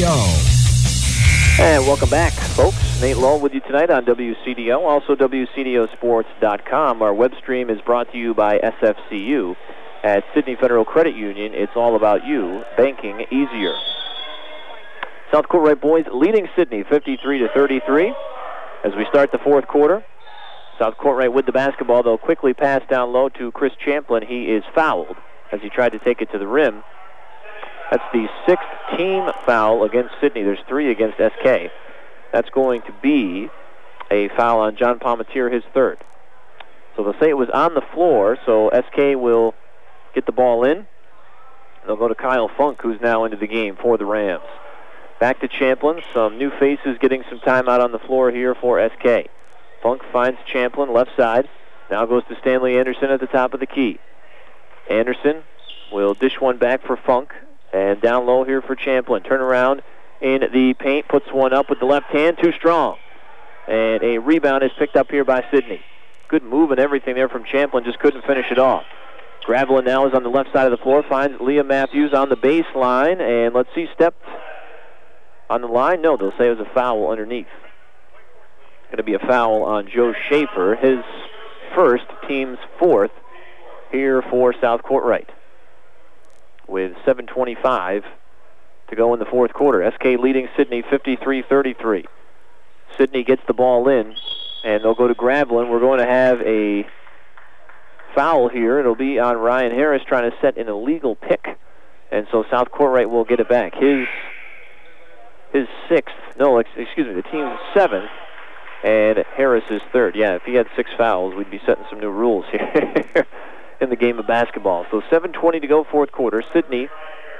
O. And welcome back, folks. Nate Lull with you tonight on W C D O, also W C D O sports dot com. Our web stream is brought to you by S F C U. At Sydney Federal Credit Union, it's all about you, banking easier. South Courtright boys leading Sydney fifty-three to thirty-three as we start the fourth quarter. South Courtright with the basketball. They'll quickly pass down low to Chris Champlin. He is fouled as he tried to take it to the rim. That's the sixth team foul against Sydney. There's three against S K. That's going to be a foul on John Palmatier, his third. So they'll say it was on the floor, so S K will get the ball in. They'll go to Kyle Funk, who's now into the game for the Rams. Back to Champlin. Some new faces getting some time out on the floor here for S K. Funk finds Champlin, left side. Now goes to Stanley Anderson at the top of the key. Anderson will dish one back for Funk. And down low here for Champlin. Turn around in the paint, puts one up with the left hand, too strong. And a rebound is picked up here by Sydney. Good move and everything there from Champlin, just couldn't finish it off. Gravelin now is on the left side of the floor, finds Liam Matthews on the baseline. And let's see, stepped on the line. No, they'll say it was a foul underneath. Going to be a foul on Joe Schaefer, his first, team's fourth, here for South Courtright. With seven twenty-five to go in the fourth quarter. S K leading Sydney fifty-three thirty-three. Sydney gets the ball in, and they'll go to Gravelin. We're going to have a foul here. It'll be on Ryan Harris trying to set an illegal pick, and so South Courtright will get it back. His, his sixth, no, excuse me, the team's seventh. And Harris is third. Yeah, if he had six fouls, we'd be setting some new rules here in the game of basketball. So seven twenty to go, fourth quarter. Sydney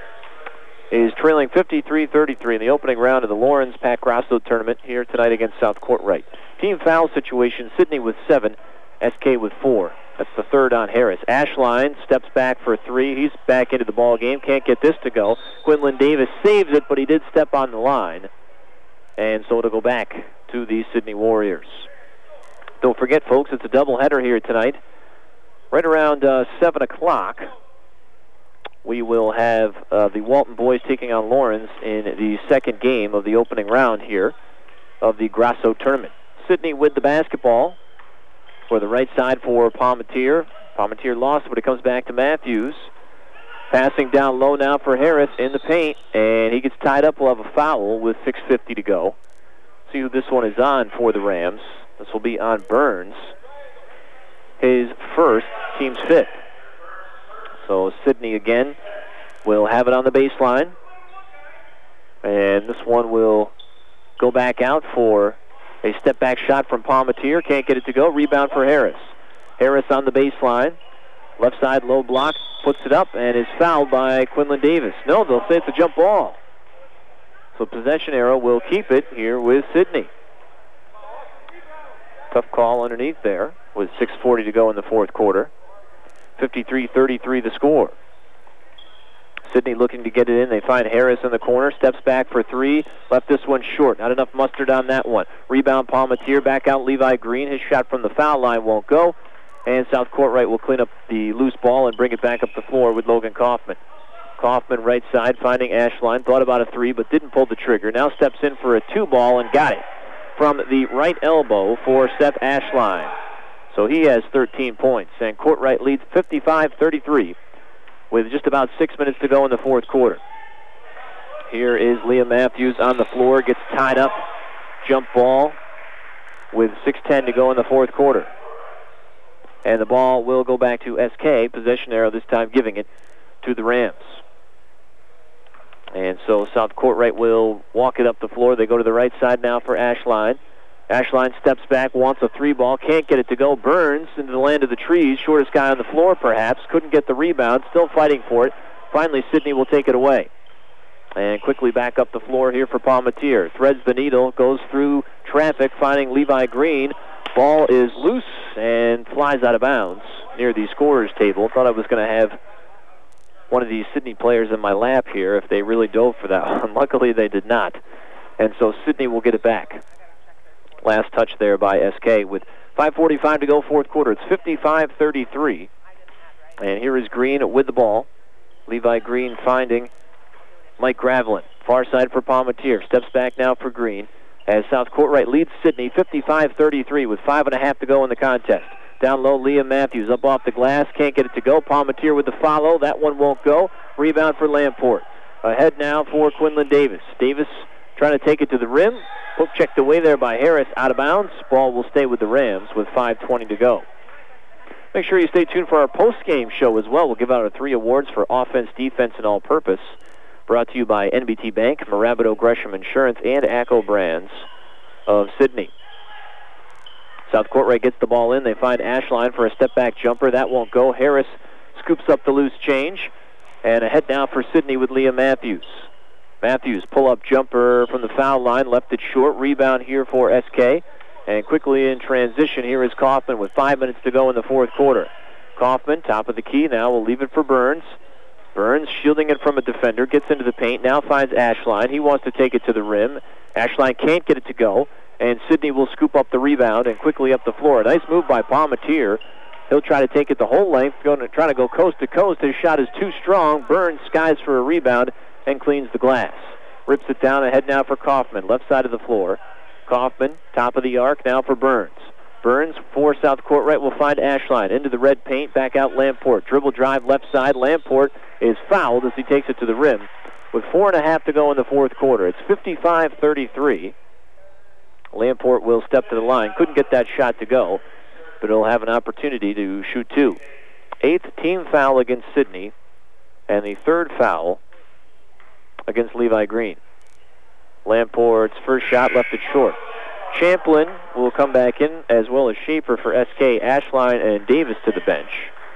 is trailing fifty-three thirty-three in the opening round of the Lawrence Pat Grasso tournament here tonight against South Courtright. Team foul situation, Sydney with seven, S K with four. That's the third on Harris. Ashline steps back for three. He's back into the ball game. Can't get this to go. Quinlan Davis saves it, but he did step on the line. And so it'll go back to the Sydney Warriors. Don't forget, folks, it's a doubleheader here tonight. Right around uh, seven o'clock, we will have uh, the Walton boys taking on Lawrence in the second game of the opening round here of the Grasso tournament. Sydney with the basketball for the right side for Palmatier. Palmatier lost, but it comes back to Matthews. Passing down low now for Harris in the paint, and he gets tied up. We'll have a foul with six fifty to go. See who this one is on for the Rams. This will be on Burns. His first, team's fifth. So Sydney again will have it on the baseline. And this one will go back out for a step-back shot from Palmatier. Can't get it to go. Rebound for Harris. Harris on the baseline. Left side low block, puts it up, and is fouled by Quinlan Davis. No, they'll say it's a jump ball. So possession arrow will keep it here with Sydney. Tough call underneath there with six forty to go in the fourth quarter. fifty-three thirty-three the score. Sidney looking to get it in. They find Harris in the corner. Steps back for three. Left this one short. Not enough mustard on that one. Rebound Palmatier. Back out Levi Green. His shot from the foul line won't go. And South Courtright will clean up the loose ball and bring it back up the floor with Logan Kaufman. Kaufman right side finding Ashline. Thought about a three but didn't pull the trigger. Now steps in for a two ball and got it from the right elbow for Seth Ashline. So he has thirteen points. And Courtright leads fifty-five thirty-three. With just about six minutes to go in the fourth quarter. Here is Liam Matthews on the floor, gets tied up, jump ball with six ten to go in the fourth quarter. And the ball will go back to S K, possession arrow this time giving it to the Rams. And so South Courtright will walk it up the floor. They go to the right side now for Ashline. Ashline steps back, wants a three ball, can't get it to go. Burns into the land of the trees, shortest guy on the floor perhaps, couldn't get the rebound, still fighting for it. Finally, Sidney will take it away. And quickly back up the floor here for Palmatier. Threads the needle, goes through traffic, finding Levi Green. Ball is loose and flies out of bounds near the scorer's table. Thought I was going to have one of these Sidney players in my lap here if they really dove for that one. Luckily, they did not. And so Sidney will get it back. Last touch there by S K with five forty-five to go, fourth quarter. It's fifty-five thirty-three. And here is Green with the ball. Levi Green finding Mike Gravelin. Far side for Palmatier. Steps back now for Green. As South Courtright leads Sidney fifty-five thirty-three with five and a half to go in the contest. Down low, Liam Matthews up off the glass. Can't get it to go. Palmatier with the follow. That one won't go. Rebound for Lamport. Ahead now for Quinlan Davis. Davis trying to take it to the rim. Hook checked away there by Harris, out of bounds. Ball will stay with the Rams with five twenty to go. Make sure you stay tuned for our post-game show as well. We'll give out our three awards for offense, defense, and all-purpose. Brought to you by N B T Bank, Marabito Gresham Insurance, and ACCO Brands of Sidney. South Courtright gets the ball in. They find Ashline for a step-back jumper. That won't go. Harris scoops up the loose change. And ahead now for Sidney with Liam Matthews. Matthews, pull-up jumper from the foul line, left it short. Rebound here for S K. And quickly in transition, here is Kaufman with five minutes to go in the fourth quarter. Kaufman, top of the key, now will leave it for Burns. Burns shielding it from a defender, gets into the paint, now finds Ashline. He wants to take it to the rim. Ashline can't get it to go, and Sidney will scoop up the rebound and quickly up the floor. A nice move by Palmatier. He'll try to take it the whole length, going to try to go coast to coast. His shot is too strong. Burns skies for a rebound and cleans the glass. Rips it down ahead now for Kaufman, left side of the floor. Kaufman, top of the arc now for Burns. Burns for South Courtright will find Ashline into the red paint, back out Lamport. Dribble drive left side. Lamport is fouled as he takes it to the rim with four and a half to go in the fourth quarter. It's fifty-five thirty-three. Lamport will step to the line. Couldn't get that shot to go, but he'll have an opportunity to shoot two. Eighth team foul against Sidney, and the third foul against Levi Green. Lamport's first shot left it short. Champlin will come back in, as well as Schaefer for S K. Ashline and Davis to the bench.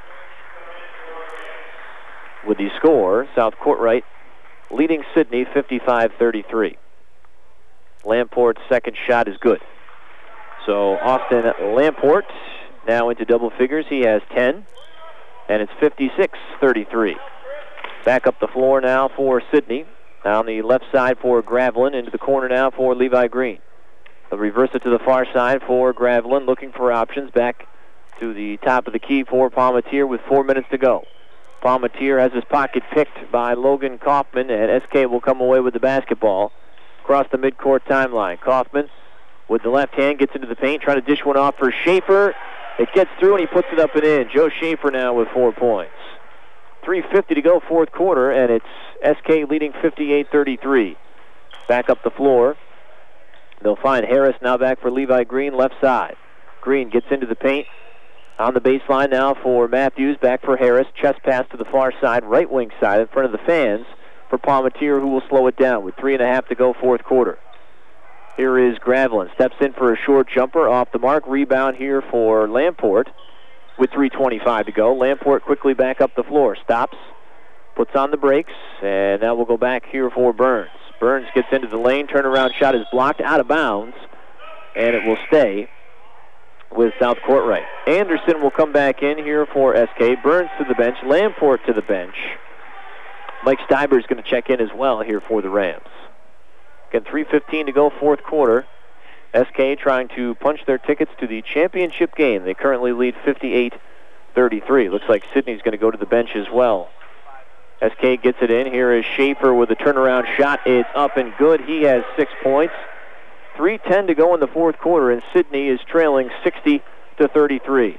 With the score, South Courtright leading Sidney fifty-five thirty-three. Lamport's second shot is good. So Austin Lamport now into double figures. He has ten, and it's fifty-six thirty-three. Back up the floor now for Sidney. Down the left side for Gravelin. Into the corner now for Levi Green. They'll reverse it to the far side for Gravelin, looking for options. Back to the top of the key for Palmatier with four minutes to go. Palmatier has his pocket picked by Logan Kaufman, and S K will come away with the basketball across the midcourt timeline. Kaufman with the left hand gets into the paint, trying to dish one off for Schaefer. It gets through, and he puts it up and in. Joe Schaefer now with four points. three fifty to go, fourth quarter, and it's S K leading fifty-eight thirty-three. Back up the floor. They'll find Harris now back for Levi Green, left side. Green gets into the paint. On the baseline now for Matthews, back for Harris. Chest pass to the far side, right wing side, in front of the fans for Palmatier, who will slow it down with three and a half to go, fourth quarter. Here is Gravelin. Steps in for a short jumper, off the mark. Rebound here for Lamport with three twenty-five to go. Lamport quickly back up the floor. Stops, puts on the brakes, and now we'll go back here for Burns. Burns gets into the lane. Turnaround shot is blocked out of bounds, and it will stay with South Courtright. Anderson will come back in here for S K. Burns to the bench. Lamport to the bench. Mike Stiber is going to check in as well here for the Rams. Again, three fifteen to go, fourth quarter. S K trying to punch their tickets to the championship game. They currently lead fifty-eight thirty-three. Looks like Sidney's going to go to the bench as well. S K gets it in. Here is Schaefer with a turnaround shot. It's up and good. He has six points. three ten to go in the fourth quarter, and Sidney is trailing sixty to thirty-three.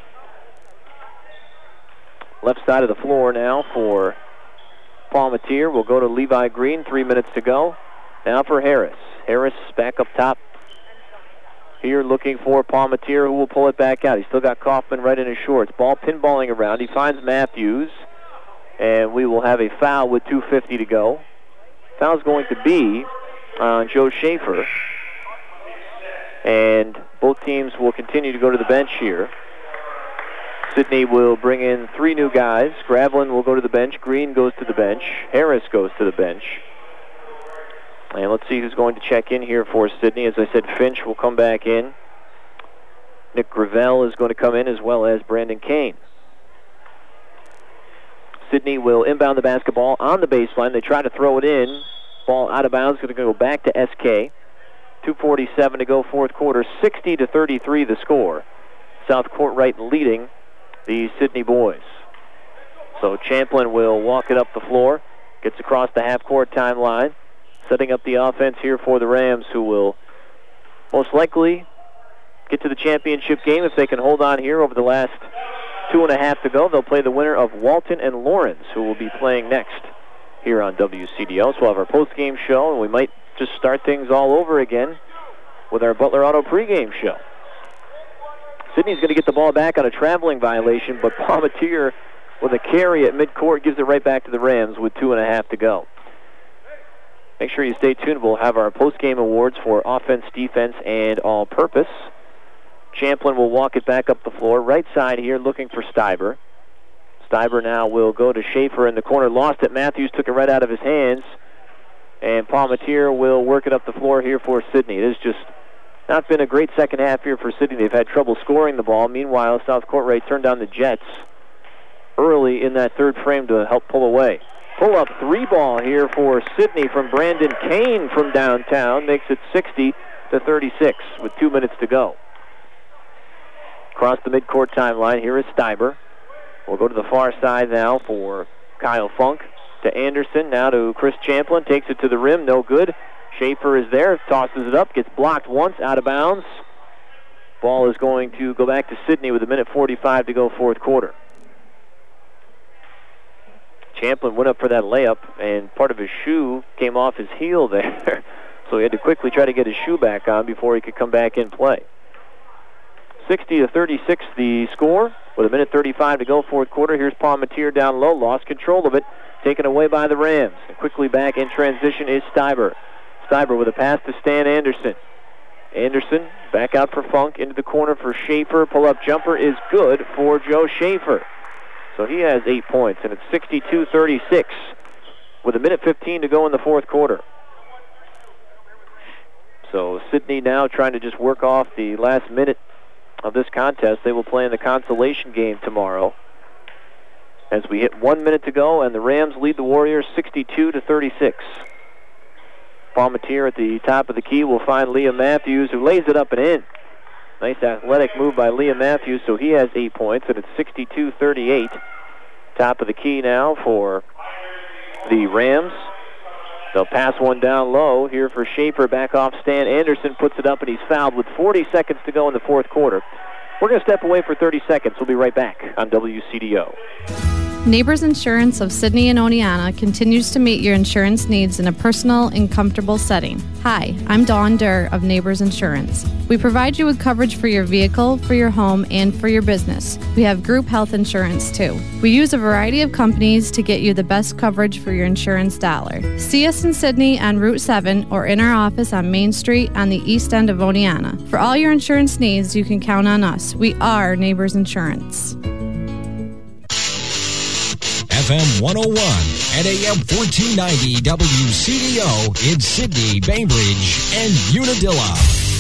Left side of the floor now for Palmatier. We'll go to Levi Green. Three minutes to go. Now for Harris. Harris back up top. Here looking for Palmatier, who will pull it back out. He's still got Kaufman right in his shorts. Ball pinballing around. He finds Matthews. And we will have a foul with two fifty to go. Foul's going to be on Joe Schaefer. And both teams will continue to go to the bench here. Sidney will bring in three new guys. Gravelin will go to the bench. Green goes to the bench. Harris goes to the bench. And let's see who's going to check in here for Sidney. As I said, Finch will come back in. Nick Gravel is going to come in, as well as Brandon Kane. Sidney will inbound the basketball on the baseline. They try to throw it in. Ball out of bounds, going to go back to S K. two forty-seven to go, fourth quarter. sixty to thirty-three the score. South Courtright leading the Sidney boys. So Champlin will walk it up the floor. Gets across the half-court timeline. Setting up the offense here for the Rams, who will most likely get to the championship game if they can hold on here over the last two and a half to go. They'll play the winner of Walton and Lawrence, who will be playing next here on W C D O. So we'll have our post-game show, and we might just start things all over again with our Butler Auto pregame show. Sidney's going to get the ball back on a traveling violation, but Palmatier with a carry at midcourt gives it right back to the Rams with two and a half to go. Make sure you stay tuned. We'll have our post-game awards for offense, defense, and all-purpose. Champlin will walk it back up the floor. Right side here looking for Stiber. Stiber now will go to Schaefer in the corner. Lost it. Matthews took it right out of his hands. And Palmatier will work it up the floor here for Sidney. It has just not been a great second half here for Sidney. They've had trouble scoring the ball. Meanwhile, South Courtright turned down the Jets early in that third frame to help pull away. Pull-up three ball here for Sidney from Brandon Kane from downtown. Makes it sixty to thirty-six with two minutes to go. Across the midcourt timeline, here is Stiber. We'll go to the far side now for Kyle Funk. To Anderson, now to Chris Champlin. Takes it to the rim, no good. Schaefer is there, tosses it up, gets blocked once, out of bounds. Ball is going to go back to Sidney with a minute forty-five to go, fourth quarter. Champlin went up for that layup, and part of his shoe came off his heel there. So he had to quickly try to get his shoe back on before he could come back in play. sixty to thirty-six the score, with a minute thirty-five to go, fourth quarter. Here's Palmatier down low, lost control of it, taken away by the Rams. And quickly back in transition is Stiber. Stiber with a pass to Stan Anderson. Anderson back out for Funk, into the corner for Schaefer. Pull-up jumper is good for Joe Schaefer. So he has eight points, and it's sixty-two thirty-six with a minute fifteen to go in the fourth quarter. So Sidney now trying to just work off the last minute of this contest. They will play in the consolation game tomorrow as we hit one minute to go, and the Rams lead the Warriors sixty-two to thirty-six. Palmatier at the top of the key will find Liam Matthews, who lays it up and in. Nice athletic move by Liam Matthews, so he has eight points, and it's sixty-two thirty-eight. Top of the key now for the Rams. They'll pass one down low here for Schaefer. Back off Stan Anderson, puts it up, and he's fouled with forty seconds to go in the fourth quarter. We're going to step away for thirty seconds. We'll be right back on W C D O. Neighbors Insurance of Sidney and Oneonta continues to meet your insurance needs in a personal and comfortable setting. Hi, I'm Dawn Durr of Neighbors Insurance. We provide you with coverage for your vehicle, for your home, and for your business. We have group health insurance too. We use a variety of companies to get you the best coverage for your insurance dollar. See us in Sidney on Route seven or in our office on Main Street on the east end of Oneonta. For all your insurance needs, you can count on us. We are Neighbors Insurance. F M one oh one and A M fourteen ninety W C D O in Sidney, Bainbridge, and Unadilla.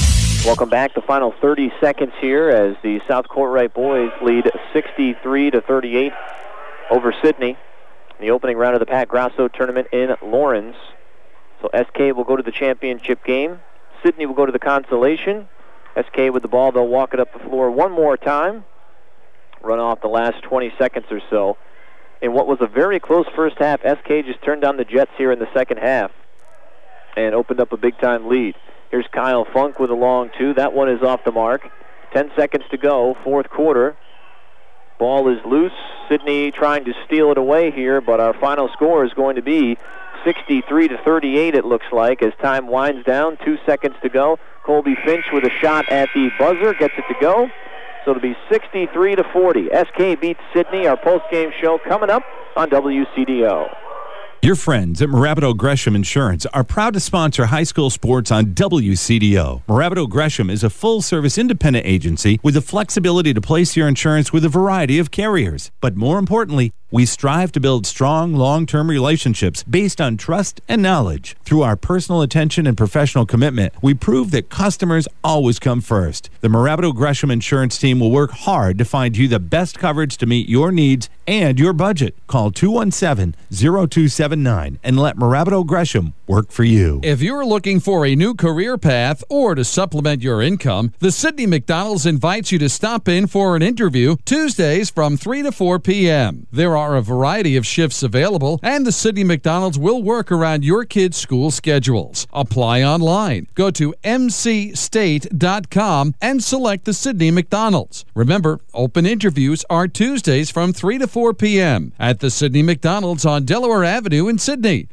Welcome back. The final thirty seconds here as the South Courtright boys lead sixty-three to thirty-eight over Sidney in the opening round of the Pat Grasso tournament in Lawrence. So S K will go to the championship game. Sidney will go to the consolation. S K with the ball, they'll walk it up the floor one more time. Run off the last twenty seconds or so. In what was a very close first half, S K just turned down the Jets here in the second half and opened up a big-time lead. Here's Kyle Funk with a long two. That one is off the mark. Ten seconds to go, fourth quarter. Ball is loose. Sidney trying to steal it away here, but our final score is going to be sixty-three to thirty-eight, it looks like, as time winds down. Two seconds to go. Colby Finch with a shot at the buzzer, gets it to go. So it'll be sixty-three to forty. S K beats Sidney. Our post-game show coming up on W C D O. Your friends at Marabito Gresham Insurance are proud to sponsor high school sports on W C D O. Marabito Gresham is a full-service independent agency with the flexibility to place your insurance with a variety of carriers. But more importantly, we strive to build strong, long-term relationships based on trust and knowledge. Through our personal attention and professional commitment, we prove that customers always come first. The Marabito Gresham Insurance team will work hard to find you the best coverage to meet your needs and your budget. Call two one seven, zero two seven nine and let Marabito Gresham work for you. If you're looking for a new career path or to supplement your income, the Sidney McDonald's invites you to stop in for an interview Tuesdays from three to four p.m. There are a variety of shifts available, and the Sidney McDonald's will work around your kids' school schedules. Apply online. Go to m c state dot com and select the Sidney McDonald's. Remember, open interviews are Tuesdays from three to four p.m. at the Sidney McDonald's on Delaware Avenue in Sidney.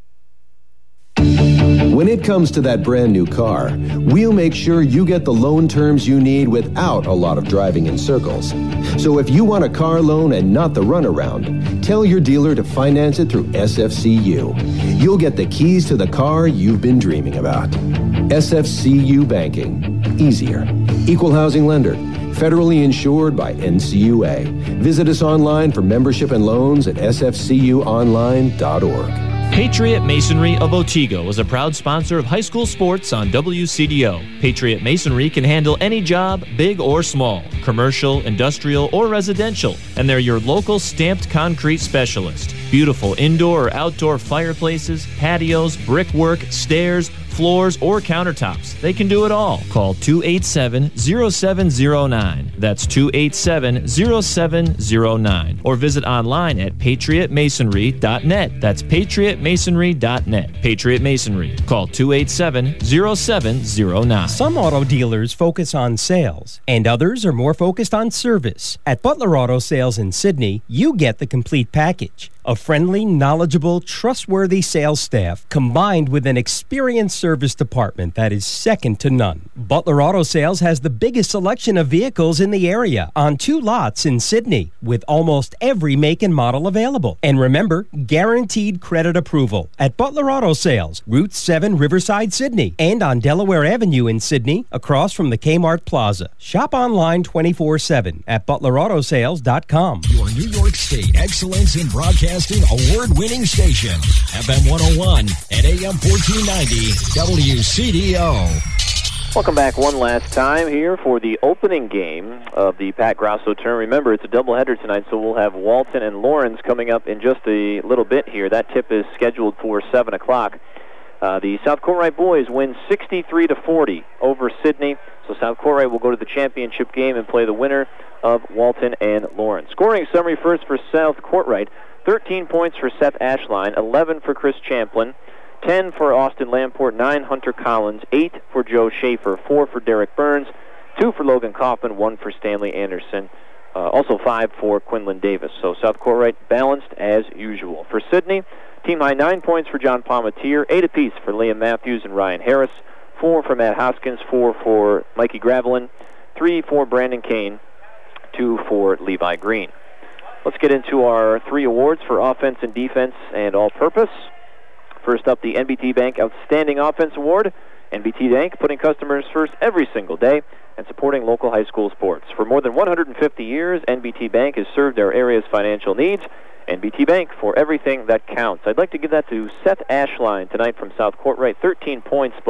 When it comes to that brand new car, we'll make sure you get the loan terms you need without a lot of driving in circles. So if you want a car loan and not the runaround, tell your dealer to finance it through S F C U. You'll get the keys to the car you've been dreaming about. S F C U Banking. Easier. Equal housing lender. Federally insured by N C U A. Visit us online for membership and loans at s f c u online dot org. Patriot Masonry of Otsego is a proud sponsor of high school sports on W C D O. Patriot Masonry can handle any job, big or small, commercial, industrial, or residential, and they're your local stamped concrete specialist. Beautiful indoor or outdoor fireplaces, patios, brickwork, stairs, floors, or countertops. They can do it all. Call two eight seven, zero seven zero nine. That's two eight seven, zero seven zero nine. Or visit online at patriot masonry dot net. That's patriot masonry dot net. Patriot Masonry. Call two eight seven, zero seven zero nine. Some auto dealers focus on sales, and others are more focused on service. At Butler Auto Sales in Sidney, you get the complete package. A friendly, knowledgeable, trustworthy sales staff combined with an experienced service department that is second to none. Butler Auto Sales has the biggest selection of vehicles in the area on two lots in Sidney with almost every make and model available. And remember, guaranteed credit approval at Butler Auto Sales, Route seven, Riverside, Sidney, and on Delaware Avenue in Sidney, across from the Kmart Plaza. Shop online twenty-four seven at butler auto sales dot com. Your New York State Excellence in Broadcasting award-winning station, F M one oh one and A M fourteen ninety W C D O. Welcome back one last time here for the opening game of the Pat Grasso term. Remember, it's a doubleheader tonight, so we'll have Walton and Lawrence coming up in just a little bit here. That tip is scheduled for seven o'clock. Uh, the South Courtright boys win sixty-three to forty over Sidney. So South Courtright will go to the championship game and play the winner of Walton and Lawrence. Scoring summary first for South Courtright. thirteen points for Seth Ashline, eleven for Chris Champlin, ten for Austin Lamport, nine Hunter Collins, eight for Joe Schaefer, four for Derek Burns, two for Logan Kaufman, one for Stanley Anderson, uh, also five for Quinlan Davis. So South Courtright balanced as usual. For Sidney, team high nine points for John Palmatier, eight apiece for Liam Matthews and Ryan Harris, four for Matt Hoskins, four for Mikey Gravelin, three for Brandon Kane, two for Levi Green. Let's get into our three awards for offense and defense and all-purpose. First up, the N B T Bank Outstanding Offense Award. N B T Bank putting customers first every single day and supporting local high school sports. For more than one hundred fifty years, N B T Bank has served our area's financial needs. N B T Bank for everything that counts. I'd like to give that to Seth Ashline tonight from South Courtright. thirteen points, but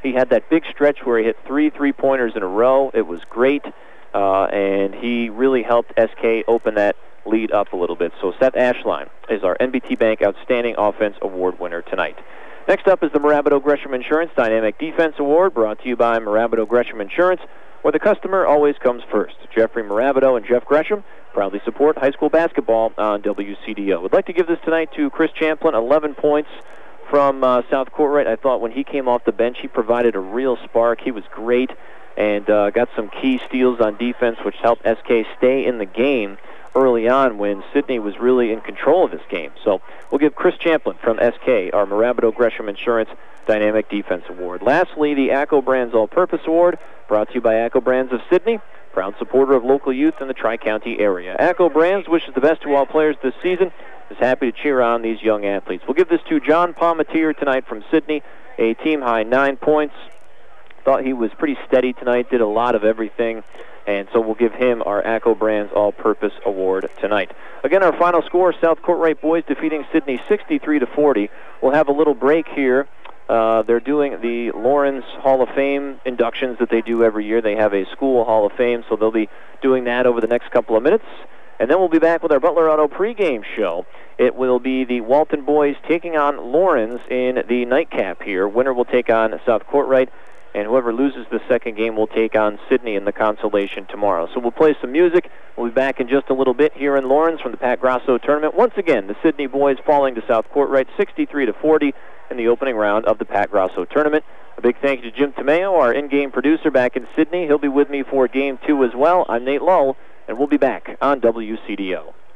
He had that big stretch where he hit three three-pointers in a row. It was great, uh, and he really helped S K open that lead up a little bit. So Seth Ashline is our N B T Bank Outstanding Offense Award winner tonight. Next up is the Marabito Gresham Insurance Dynamic Defense Award, brought to you by Marabito Gresham Insurance, where the customer always comes first. Jeffrey Marabito and Jeff Gresham proudly support high school basketball on W C D O. Would like to give this tonight to Chris Champlin, eleven points from uh, South Courtright. I thought when he came off the bench, he provided a real spark. He was great and uh, got some key steals on defense, which helped S K stay in the game early on when Sidney was really in control of this game. So we'll give Chris Champlin from S K our Marabito Gresham Insurance Dynamic Defense Award. Lastly, the ACCO Brands All-Purpose Award, brought to you by ACCO Brands of Sidney, proud supporter of local youth in the Tri-County area. ACCO Brands wishes the best to all players this season, is happy to cheer on these young athletes. We'll give this to John Palmatier tonight from Sidney, a team-high nine points. Thought he was pretty steady tonight, did a lot of everything, and so we'll give him our ACCO Brands All-Purpose Award tonight. Again, our final score, South Courtright boys defeating Sidney sixty-three to forty. We'll have a little break here. Uh, they're doing the Lawrence Hall of Fame inductions that they do every year. They have a school Hall of Fame, so they'll be doing that over the next couple of minutes. And then we'll be back with our Butler Auto pregame show. It will be the Walton boys taking on Lawrence in the nightcap here. Winner will take on South Courtright, and whoever loses the second game will take on Sidney in the consolation tomorrow. So we'll play some music. We'll be back in just a little bit here in Lawrence from the Pat Grasso tournament. Once again, the Sidney boys falling to South Courtright sixty-three to forty in the opening round of the Pat Grasso tournament. A big thank you to Jim Tomeo, our in-game producer back in Sidney. He'll be with me for game two as well. I'm Nate Lull, and we'll be back on W C D O.